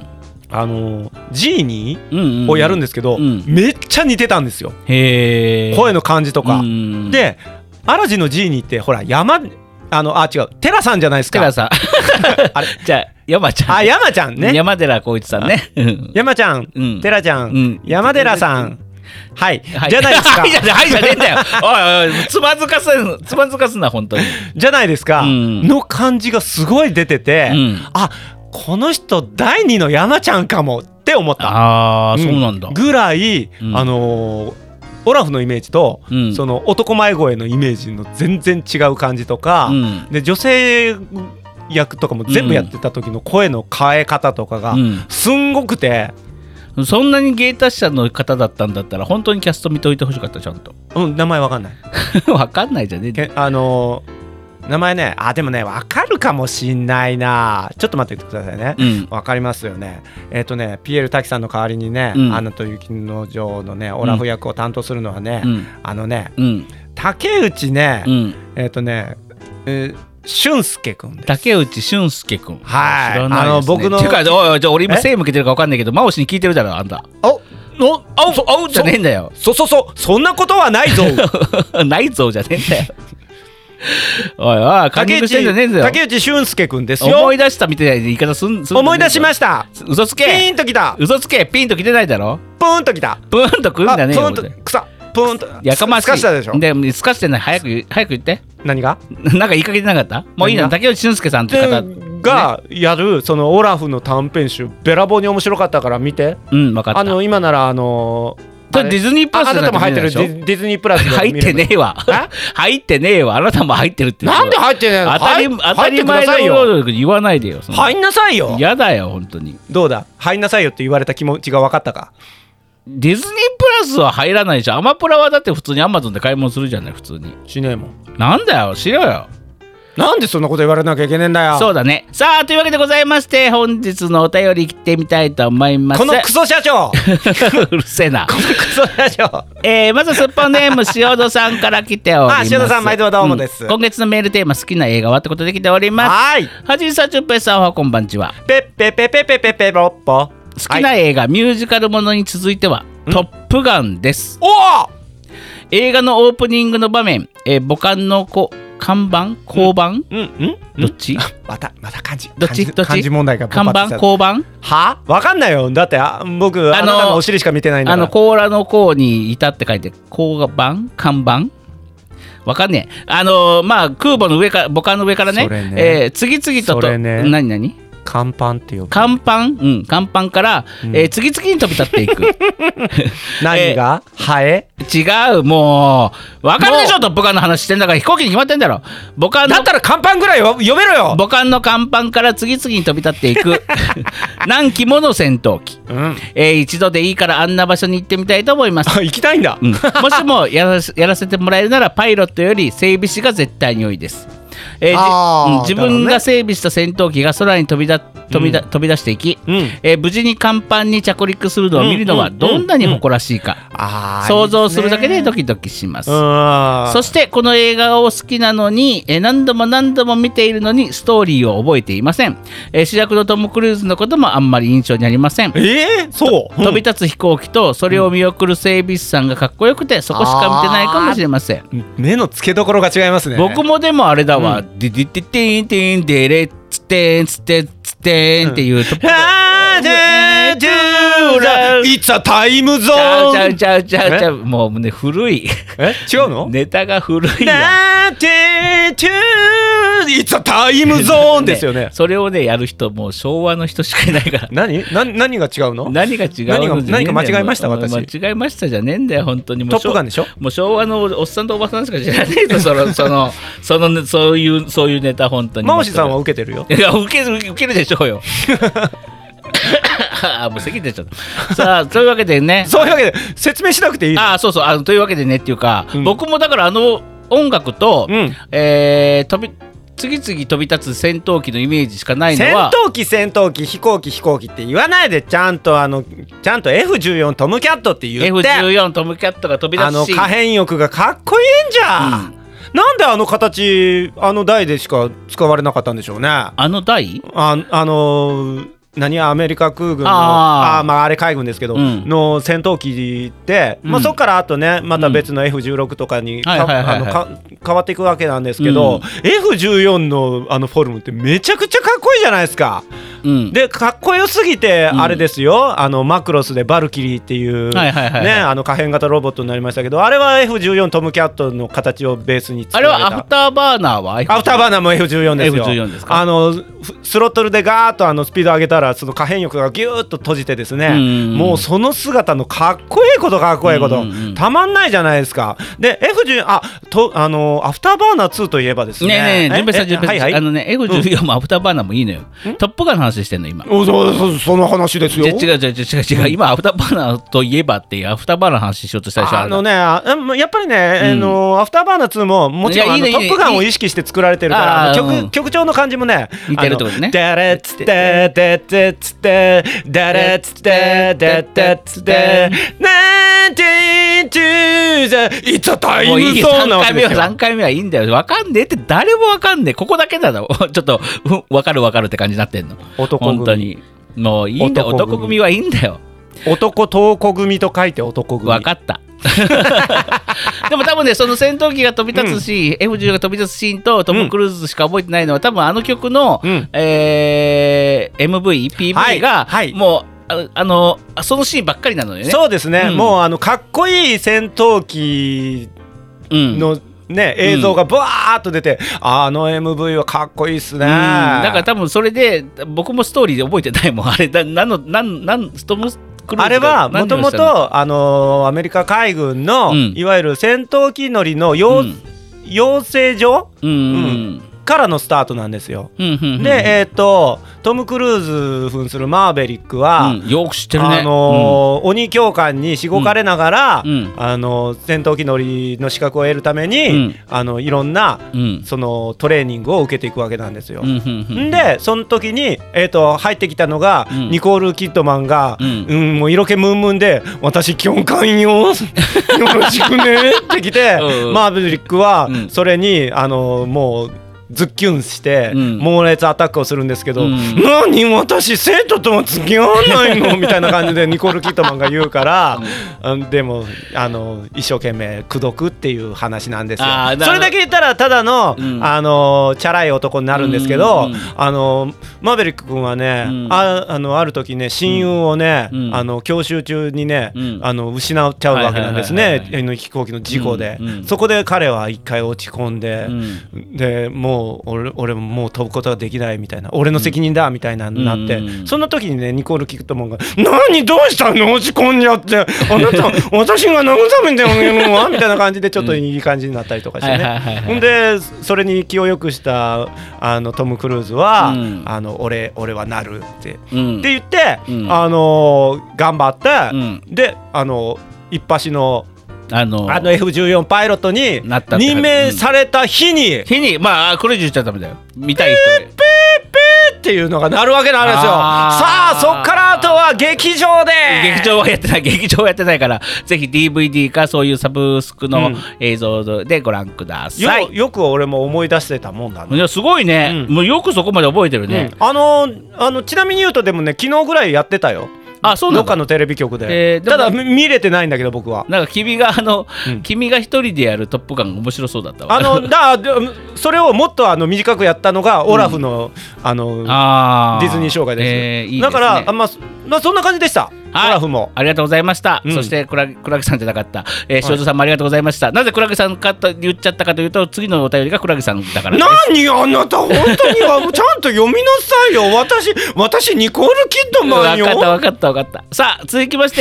ジーニーをやるんですけど、めっちゃ似てたんですよ。 へー。 声の感じとか。でアラジンのジーニーってほら違うテラさんじゃないですか。 テラさんあれじゃあ山ちゃん。 山ちゃんね。 山寺宏一さんね。 山ちゃん、テラちゃん、山寺さん。はい、じゃないですか。 はいじゃねえんだよ。おいつまずかすな本当に。 じゃないですか。の感じがすごい出てて、あ、この人第2の山ちゃんかもって思った。 ああ、そうなんだ。 ぐらいオラフのイメージと、その男前声のイメージの全然違う感じとか、で女性役とかも全部やってた時の声の変え方とかがすんごくて、 そんなに芸達者の方だったんだったら本当にキャスト見といてほしかった。ちゃんと。 名前わかんないわかんないじゃねえ。 名前ね、でもねわかるかもしんないな。ちょっと待ってくださいね。わかりますよね。ピエール滝さんの代わりにね、アナと雪の女王のねオラフ役を担当するのはね、竹内ね、俊介くんです。 竹内俊介くん。 はい。 知らないですね。 僕の。 てか俺今背向けてるか分かんないけど、真押しに聞いてるだろあんた。じゃねえんだよ。 そんなことはないぞ。 ないぞじゃねえんだよ。おいおい、カンニングしてんじゃねえんだよ。 竹内俊介くんですよ。 思い出したみたいな言い方すん。 思い出しました。 嘘つけ。 ピーンときた。 嘘つけ。ピンときてないだろ。 プーンときた。 プーンとくんだね。 プーンと草。プーンと。 やかましい。 すかしたでしょ。 で、すかしてない。早く言って。 何が？ なんか言いかけてなかった？もういいな。竹内俊介さんって方がやるそのオラフの短編集、べらぼうに面白かったから見て。 分かった。 今ならディズニープラス。 あなたも入ってる。ディズニープラス入ってねえわ。入ってねえわ。あなたも入ってるって。 なんで入ってねえの？ 当たり前のように言わないでよ。 入んなさいよ。 やだよ本当に。 どうだ、入んなさいよって言われた気持ちが分かったか。 ディズニープラスは入らないじゃん。アマプラはだって普通にアマゾンで買い物するじゃない。普通にしねえもん。 なんだよ、しろよ。 なんでそんなこと言われなきゃいけねえんだよ。 そうだね。さあというわけでございまして、本日のお便り切ってみたいと思います。 このクソ社長うるせえな。 このクソ社長。 まずすっぽんネーム塩戸さんから来ております。 塩戸さん毎度どうもです、 今月のメールテーマ好きな映画はってことで来ております。 はい。 はじいさちゅっぺいさんはこんばんちは。 ペッペペペペペペロッポ。 好きな映画、ミュージカルものに続いてはトップガンです。 おお。 映画のオープニングの場面、母艦の看板交番、どっち？ また漢字。 どっち？ 漢字問題が看板交番？ は？わかんないよ。だって僕あなたのお尻しか見てないんだから。 甲羅の甲にいたって書いて交番？看板？わかんねえ。空母の上から母艦の上からね、次々と何？ 甲板っていう甲板から、次々に飛び立っていく。 何が？ハエ？ 違う、もう分かるでしょ。トップガンの話してんだから。飛行機に決まってんだろ。母艦のだったら甲板ぐらい読めろよ。 母艦の甲板から次々に飛び立っていく何機もの戦闘機、一度でいいからあんな場所に行ってみたいと思います。 行きたいんだ、 もしもやらせてもらえるならパイロットより整備士が絶対に良いです。自分が整備した戦闘機が空に飛び出していき、無事に甲板に着陸するのを見るのはどんなに誇らしいか、想像するだけでドキドキします。そしてこの映画を好きなのに、何度も見ているのにストーリーを覚えていません。主役のトム・クルーズのこともあんまり印象にありません。 そう、 飛び立つ飛行機とそれを見送る整備士さんがかっこよくて、そこしか見てないかもしれません。 目の付けどころが違いますね。 僕もでもあれだわ、ディディディディンディンデレッツテンツテツテンっていうと It's a time zone。 ちゃうもうね、古い。 違うの？ ネタが古いわ。 It's a time zone ですよね。 それをねやる人もう昭和の人しかいないから。 何が違うの？ 何が違うの？ 何か間違えました私。 間違えましたじゃねえんだよ本当に。 トップガンでしょ？ もう昭和のおっさんとおばさんしか知らねえぞそういうネタ本当に。 真押さんは受けてるよ。 いや受けるでしょうよ。もう席出ちゃった。さあというわけでね。 そういうわけで説明しなくていい。 そうというわけでねっていうか、僕もだから音楽と、次々飛び立つ戦闘機のイメージしかないのは。 戦闘機飛行機って言わないで、ちゃんとF14 トムキャットって言って。 F14 トムキャットが飛び立つし、 可変翼がかっこいいんじゃん、なんで形台でしか使われなかったんでしょうね。 台アメリカ空軍のあれ海軍ですけど、の戦闘機で、そこからあとねまた別の F16 とかに変わっていくわけなんですけど、F14 のフォルムってめちゃくちゃかっこいいじゃないですか。でかっこよすぎてあれですよ、マクロスでバルキリーっていうね可変型ロボットになりましたけど、あれは F14 トムキャットの形をベースに作られた。 あれはアフターバーナーはアフターバーナーも F14 ですよ。 F14 ですか。 スロットルでガーッとスピード上げたらその可変翼がギューッと閉じてですね、もうその姿のかっこいいことたまんないじゃないですか。で F14 アフターバーナー2といえばですね、 順平さんF14 もアフターバーナーもいいのよ。トップガンの話してんの今。 その話ですよ。 違う今アフターバーナーといえばっていうアフターバーナーの話しようとしたでしょ。 やっぱりね、アフターバーナー2ももちろんトップガンを意識して作られてるから曲調の感じもね似てるってことね。 ダレッツテデテツテダレッツテデテツテなんてんちゅーざいつタイムソーなわけですよ。 3回目はいいんだよ。わかんねえって誰もわかんねえ。ここだけだろ。ちょっとわかるって感じになってんの。本当にもういいんだよ。男組はいいんだよ。 男東湖組と書いて男組。 わかった。でも多分ねその戦闘機が飛び立つシーン、F10 が飛び立つシーンとトム・クルーズしか覚えてないのは多分あの曲の、PV が、もうそのシーンばっかりなのよね。 そうですね、もうかっこいい戦闘機の、映像がブワーッと出て、MV はかっこいいっすね。だから多分それで僕もストーリーで覚えてないもん。あれあれはもともとアメリカ海軍の、いわゆる戦闘機乗りの養成所、からのスタートなんですよ。でトム・クルーズ扮するマーベリックは、 よく知ってるね。 鬼教官にしごかれながら、戦闘機乗りの資格を得るために、いろんな、そのトレーニングを受けていくわけなんですよ。でその時に、入ってきたのが、ニコール・キッドマンが、もう色気ムンムンで「私教官よよろしくね」ってきて、マーベリックは、それにもうズッキュンして猛烈アタックをするんですけど、何私生徒とは付き合わないのみたいな感じでニコール・キッドマンが言うから、でも一生懸命口説くっていう話なんですよ。それだけ言ったらただの、チャラい男になるんですけど、マーベリック君はね、ある時ね親友をね、教習中にね、失っちゃうわけなんですね、飛行機の事故で。そこで彼は一回落ち込んで、でもう俺ももう飛ぶことができないみたいな、俺の責任だみたいなになって、そんな時にねニコール・キッドマンが「何どうしたの落ち込んじゃって、あなた私が慰めてあげるのは」みたいな感じでちょっといい感じになったりとかしてね。ほんでそれに気をよくしたトム・クルーズは「俺はなる」って言って頑張って、で一発のF14 パイロットに任命された日にまあこれ以上言っちゃダメだよ。見たい人でピーっていうのがなるわけなんですよ。さあそっからあとは劇場で。 劇場はやってないから、ぜひ DVD かそういうサブスクの映像でご覧ください。 よく俺も思い出してたもんだね。 いやすごいね、もうよくそこまで覚えてるね。 ちなみに言うとでもね昨日ぐらいやってたよ。 そうどっかのテレビ局で、ただ見れてないんだけど僕は。 なんか君が一人でやるトップガンが面白そうだったわ。 それをもっと短くやったのがオラフの、ディズニー紹介です。 いいですね。 だからまあそんな感じでした。オラフもありがとうございました。そしてクラゲさんじゃなかった、塩田さんもありがとうございました。なぜクラゲさんかと言っちゃったかというと、次のお便りがクラゲさんだからです。 何あなた本当にはちゃんと読みなさいよ。私ニコール・キッドマンよ。 分かった。さあ続きまして、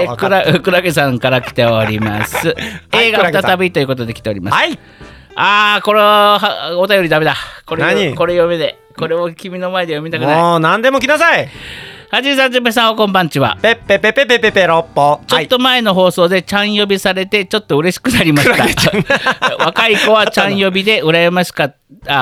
クラゲさんから来ております。映画再びということで来ております。これはお便りダメだ。これ読めで、これを君の前で読みたくない。 もう何でも来なさい。 はじめさん、じゅんぺいさん、こんばんちは。 ペッペペペペペペロッポ。 ちょっと前の放送でちゃん呼びされてちょっと嬉しくなりました。若い子はちゃん呼びで羨ましかった。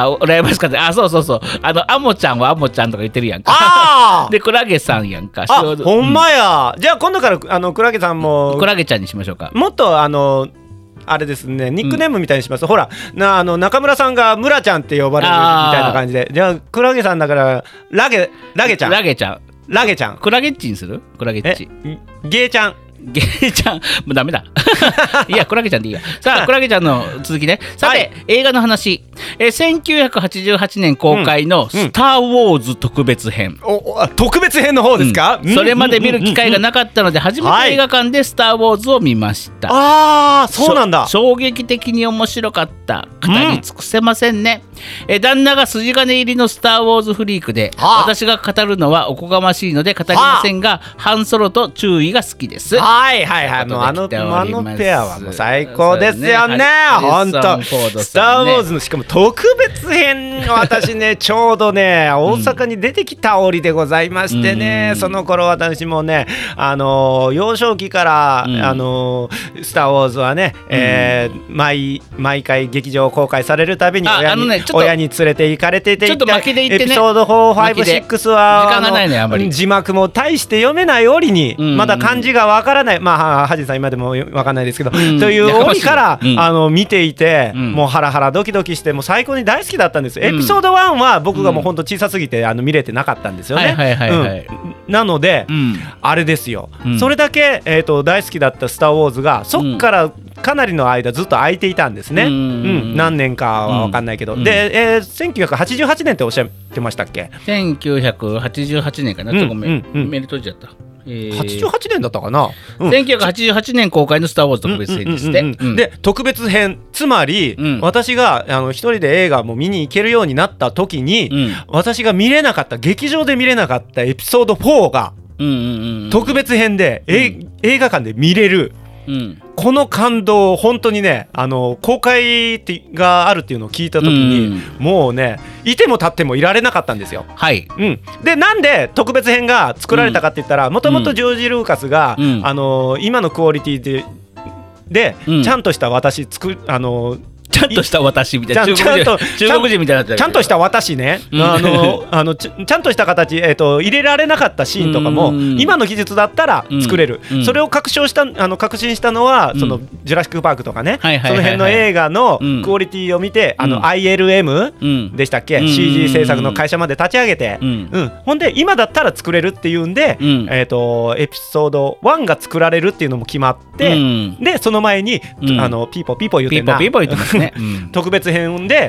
そう。アモちゃんはアモちゃんとか言ってるやんか。でクラゲさんやんか。 ほんまや。じゃあ今度からクラゲさんもクラゲちゃんにしましょうか。 もっとあれですね、ニックネームみたいにします、ほら中村さんが村ちゃんって呼ばれるみたいな感じで、じゃあクラゲさんだからラゲちゃんラゲちゃんクラゲッチにする？クラゲッチゲーちゃんゲイちゃん、もうダメだ。いや、クラゲちゃんでいいや。さあ、クラゲちゃんの続きね。さて、映画の話。1988年公開のスター・ウォーズ特別編。 特別編の方ですか？ それまで見る機会がなかったので、初めて映画館でスター・ウォーズを見ました。 そうなんだ。 衝撃的に面白かった。語り尽くせませんね。旦那が筋金入りのスター・ウォーズフリークで、私が語るのはおこがましいので語りませんが、ハンソロと注意が好きです。 はいもうあのペアはもう最高ですよね。本当スター・ウォーズのしかも特別編、私ねちょうどね大阪に出てきた折でございましてね、その頃私もね幼少期からスター・ウォーズはね毎回劇場公開されるたびに親に連れて行かれていて、エピソード4、5、6は字幕も大して読めない折にまだ漢字がわからない、ハジさん今でもわかんないですけど、という折から見ていて、もうハラハラドキドキしてもう最高に大好きだったんです。エピソード1は僕がもうほんと小さすぎて見れてなかったんですよね。なのであれですよ、それだけ大好きだったスター・ウォーズがそっからかなりの間ずっと空いていたんですね。何年かは分かんないけど、で、1988年っておっしゃってましたっけ ？1988年かな、ちょっとごめん、メール閉じちゃった。 88年だったかな、 1988年公開のスター・ウォーズ特別編ですね。 で特別編、つまり、私が一人で映画も見に行けるようになった時に、私が見れなかった劇場で見れなかったエピソード4が特別編で、映画館で見れる、この感動を本当にね公開があるっていうのを聞いた時に、もうねいても立ってもいられなかったんですよ。でなんで特別編が作られたかって言ったら、もともとジョージ・ルーカスが、今のクオリティで、ちゃんとしたちゃんとした私みたいな、中国人みたいな、 ちゃんとした私ね、ちゃんとした形、入れられなかったシーンとかも今の技術だったら作れる、それを確信したのはそのジュラシック・パークとかね、その辺の映画のクオリティを見て、ILM でしたっけ、CG 制作の会社まで立ち上げて、ほんで今だったら作れるっていうんで、エピソード1が作られるっていうのも決まって、でその前にピーポー言ってんな、特別編で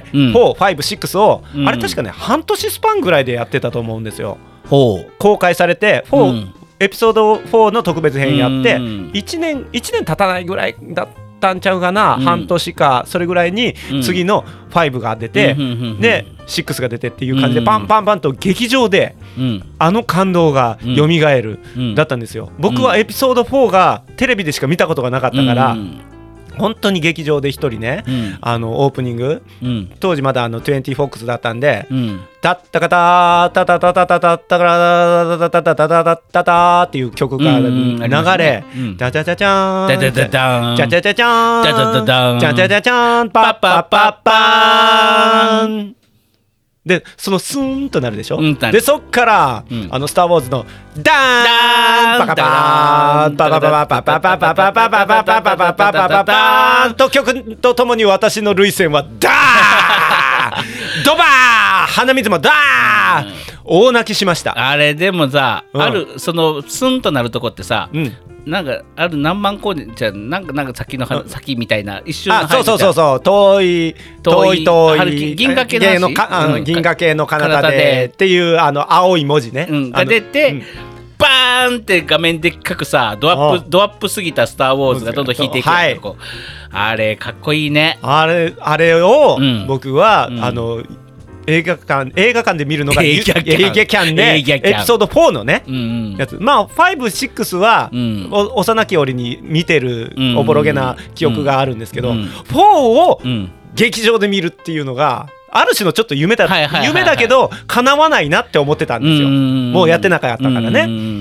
4、5、6をあれ確かね半年スパンぐらいでやってたと思うんですよ。公開されてエピソード4の特別編やって1年経たないぐらいだったんちゃうかな、半年かそれぐらいに次の5が出て、で6が出てっていう感じでパンパンパンと劇場で感動が蘇るだったんですよ。僕はエピソード4がテレビでしか見たことがなかったから、本当に劇場で一人ね、オープニング、当時まだ20FOX だったんで、タッタカタタタタタタタタタタタタタタタタっていう曲が流れ、チャチャチャチャン、チャチャチャチャン、チャチャチャチャン、チャチャチャチャン、パッパッパッパーンでそのスーンとなるでしょ、でそっからスター・ウォーズのダーンパカパーンパパパパパパパパパパパパパパパパパパーンと曲とともに私の涙腺はダーンドバー鼻水もダーン大泣きしました。 あれでもさ、あるそのスンとなるとこってさ、なんかある何万光年じゃなんか先の先みたいな一瞬のそう遠い銀河系の彼方でっていう青い文字ね、 が出て、バーンって画面でっかくさドアップすぎたスター・ウォーズがどんどん引いていくとこ、あれかっこいいね。あれを僕は映画館で見るのが映画館でエピソード4のねやつ、5、6は幼き折に見てるおぼろげな記憶があるんですけど、4を劇場で見るっていうのがある種のちょっと夢だけど叶わないなって思ってたんですよ。もうやってなかったからね。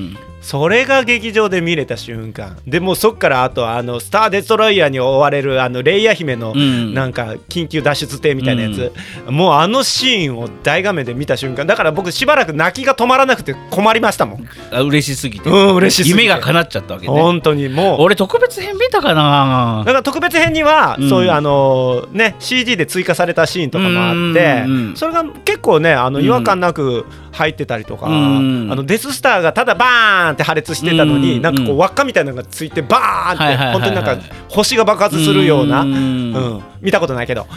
それが劇場で見れた瞬間で、もうそっからあとスター・デストロイヤーに追われるレイヤ姫のなんか緊急脱出艇みたいなやつ、もうシーンを大画面で見た瞬間だから僕しばらく泣きが止まらなくて困りましたもん。 嬉しすぎて、 嬉しすぎて夢が叶っちゃったわけね。 本当にもう俺特別編見たかな。 だから特別編にはそういうね CG で追加されたシーンとかもあってそれが結構ね違和感なく入ってたりとか、デススターがただバーンって破裂してたのになんかこう輪っかみたいなのがついてバーンって本当になんか星が爆発するような見たことないけど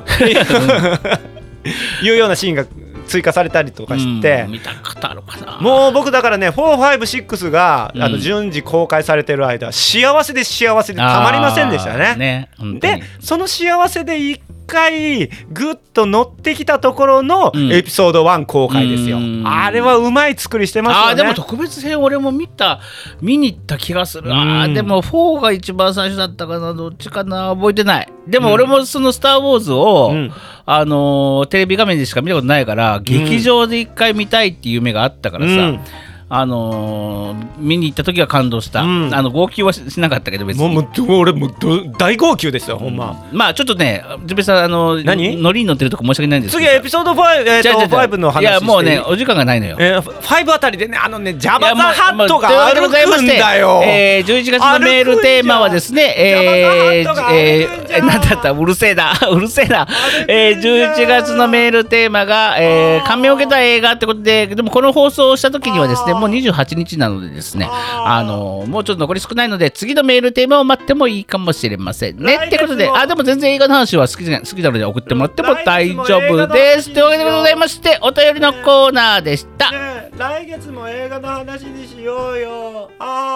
いうようなシーンが追加されたりとかして見たことあるかな。 もう僕だからね4、5、6が順次公開されてる間幸せでたまりませんでしたね。でその幸せで一回グッと乗ってきたところのエピソード1公開ですよ。あれはうまい作りしてますよね。 でも特別編俺も見に行った気がする。でも4が一番最初だったかな、どっちかな覚えてない。でも俺もそのスター・ウォーズを、テレビ画面でしか見たことないから、劇場で一回見たいっていう夢があったからさ、見に行った時は感動した。号泣はしなかったけど別に。 もう俺も大号泣ですよほんま。 まあちょっとねジュペさんノリに乗ってるとこ申し訳ないんですけど。 次エピソード5の話して。いやもうねお時間がないのよ。 5あたりでねジャバザハットが歩くんだよ。 11月のメールテーマはですねなんだったうるせえな11月のメールテーマが感銘を受けた映画ってことで、でもこの放送をした時にはですねもう28日なのでですねもうちょっと残り少ないので次のメールテーマを待ってもいいかもしれませんねってことで、でも全然映画の話は好きなので送ってもらっても大丈夫ですというわけでございまして、お便りのコーナーでした。 来月も映画の話にしようよ。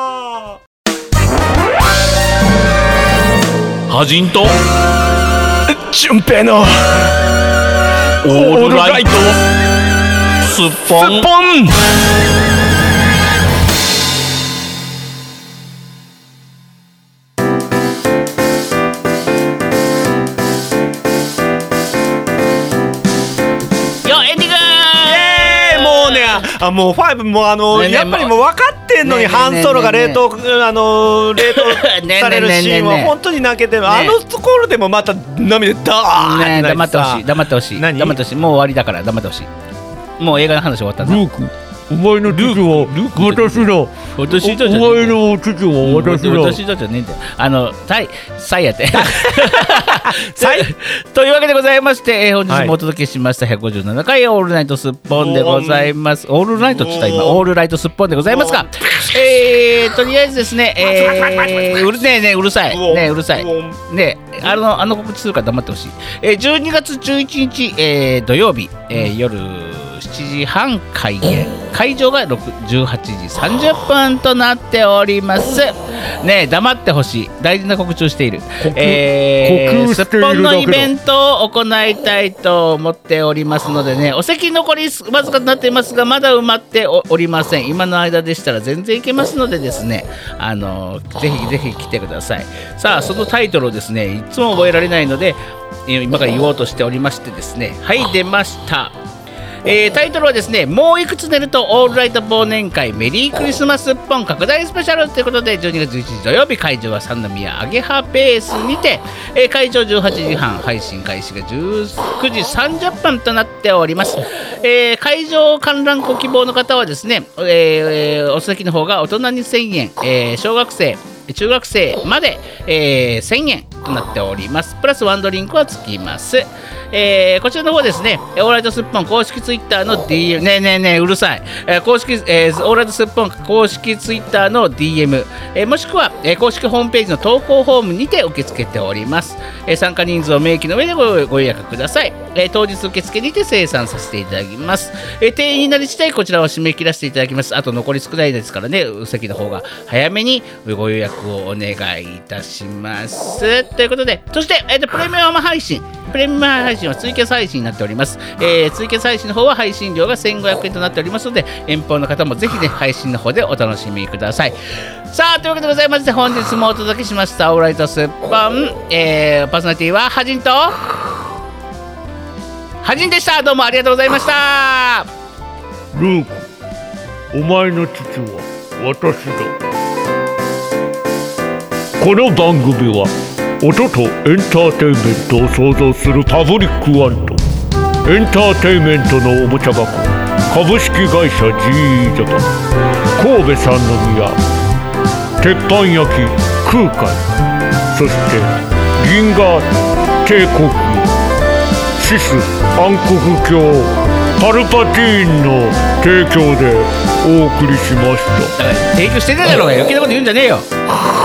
ハジンと純平のオールライトスッポン。 もう5もやっぱりもう分かってんのにハンソロが冷凍されるシーンは本当に泣けてる。ところでもまた涙ダーッて黙ってほしいもう終わりだから黙ってほしい。もう映画の話終わったんだ。 ルークお前の父は私だ。お前の父は私だじゃねえんだよ。サイやってというわけでございまして、本日もお届けしました157回オールナイトスッポンでございます。オールナイトって言った今オールライトスッポンでございますが、とりあえずですねうるさいねあの告知するから黙ってほしい。12月11日、土曜日、夜7時半開演、会場が18時30分となっておりますね。黙ってほしい、大事な告知をしている。すっぽんのイベントを行いたいと思っておりますのでね、お席残りわずかとなっていますがまだ埋まっておりません。今の間でしたら全然いけますのでですね、ぜひ来てください。さあそのタイトルをですねいつも覚えられないので今から言おうとしておりましてですね、はい出ました。タイトルはですね、もういくつ寝るとオールライト忘年会メリークリスマスっぽん拡大スペシャルということで、12月11日土曜日会場は三宮アゲハベースにて、会場18時半配信開始が19時30分となっております。会場観覧ご希望の方はですね、お席の方が大人に1000円、小学生中学生まで、1000円となっております。プラスワンドリンクはつきます。こちらの方ですね、オーライトスッポン公式ツイッターの DM ねえうるさい、公式、オーライトスッポン公式ツイッターの DM、もしくは、公式ホームページの投稿フォームにて受け付けております。参加人数を明記の上でご予約ください。当日受付にて精算させていただきます。定員になり次第こちらを締め切らせていただきます。あと残り少ないですからね、席の方が早めにご予約をお願いいたします。ということで、そして、プレミアム配信はツイキャス配信になっております。ツイキャス配信の方は配信料が1500円となっておりますので、遠方の方もぜひね配信の方でお楽しみください。さあというわけでございまして、本日もお届けしましたオーライトスッポン、パーソナリティはハジンとハジンでした。どうもありがとうございました。 ルークお前の父は私だ。この番組は音とエンターテインメントを創造するパブリックワンとエンターテインメントのおもちゃ箱株式会社 GE ジャパン神戸三宮鉄板焼き空海そして銀河帝国シス暗黒教パルパティーンの提供でお送りしました。 だから提供してただろうが余計なこと言うんじゃねえよ。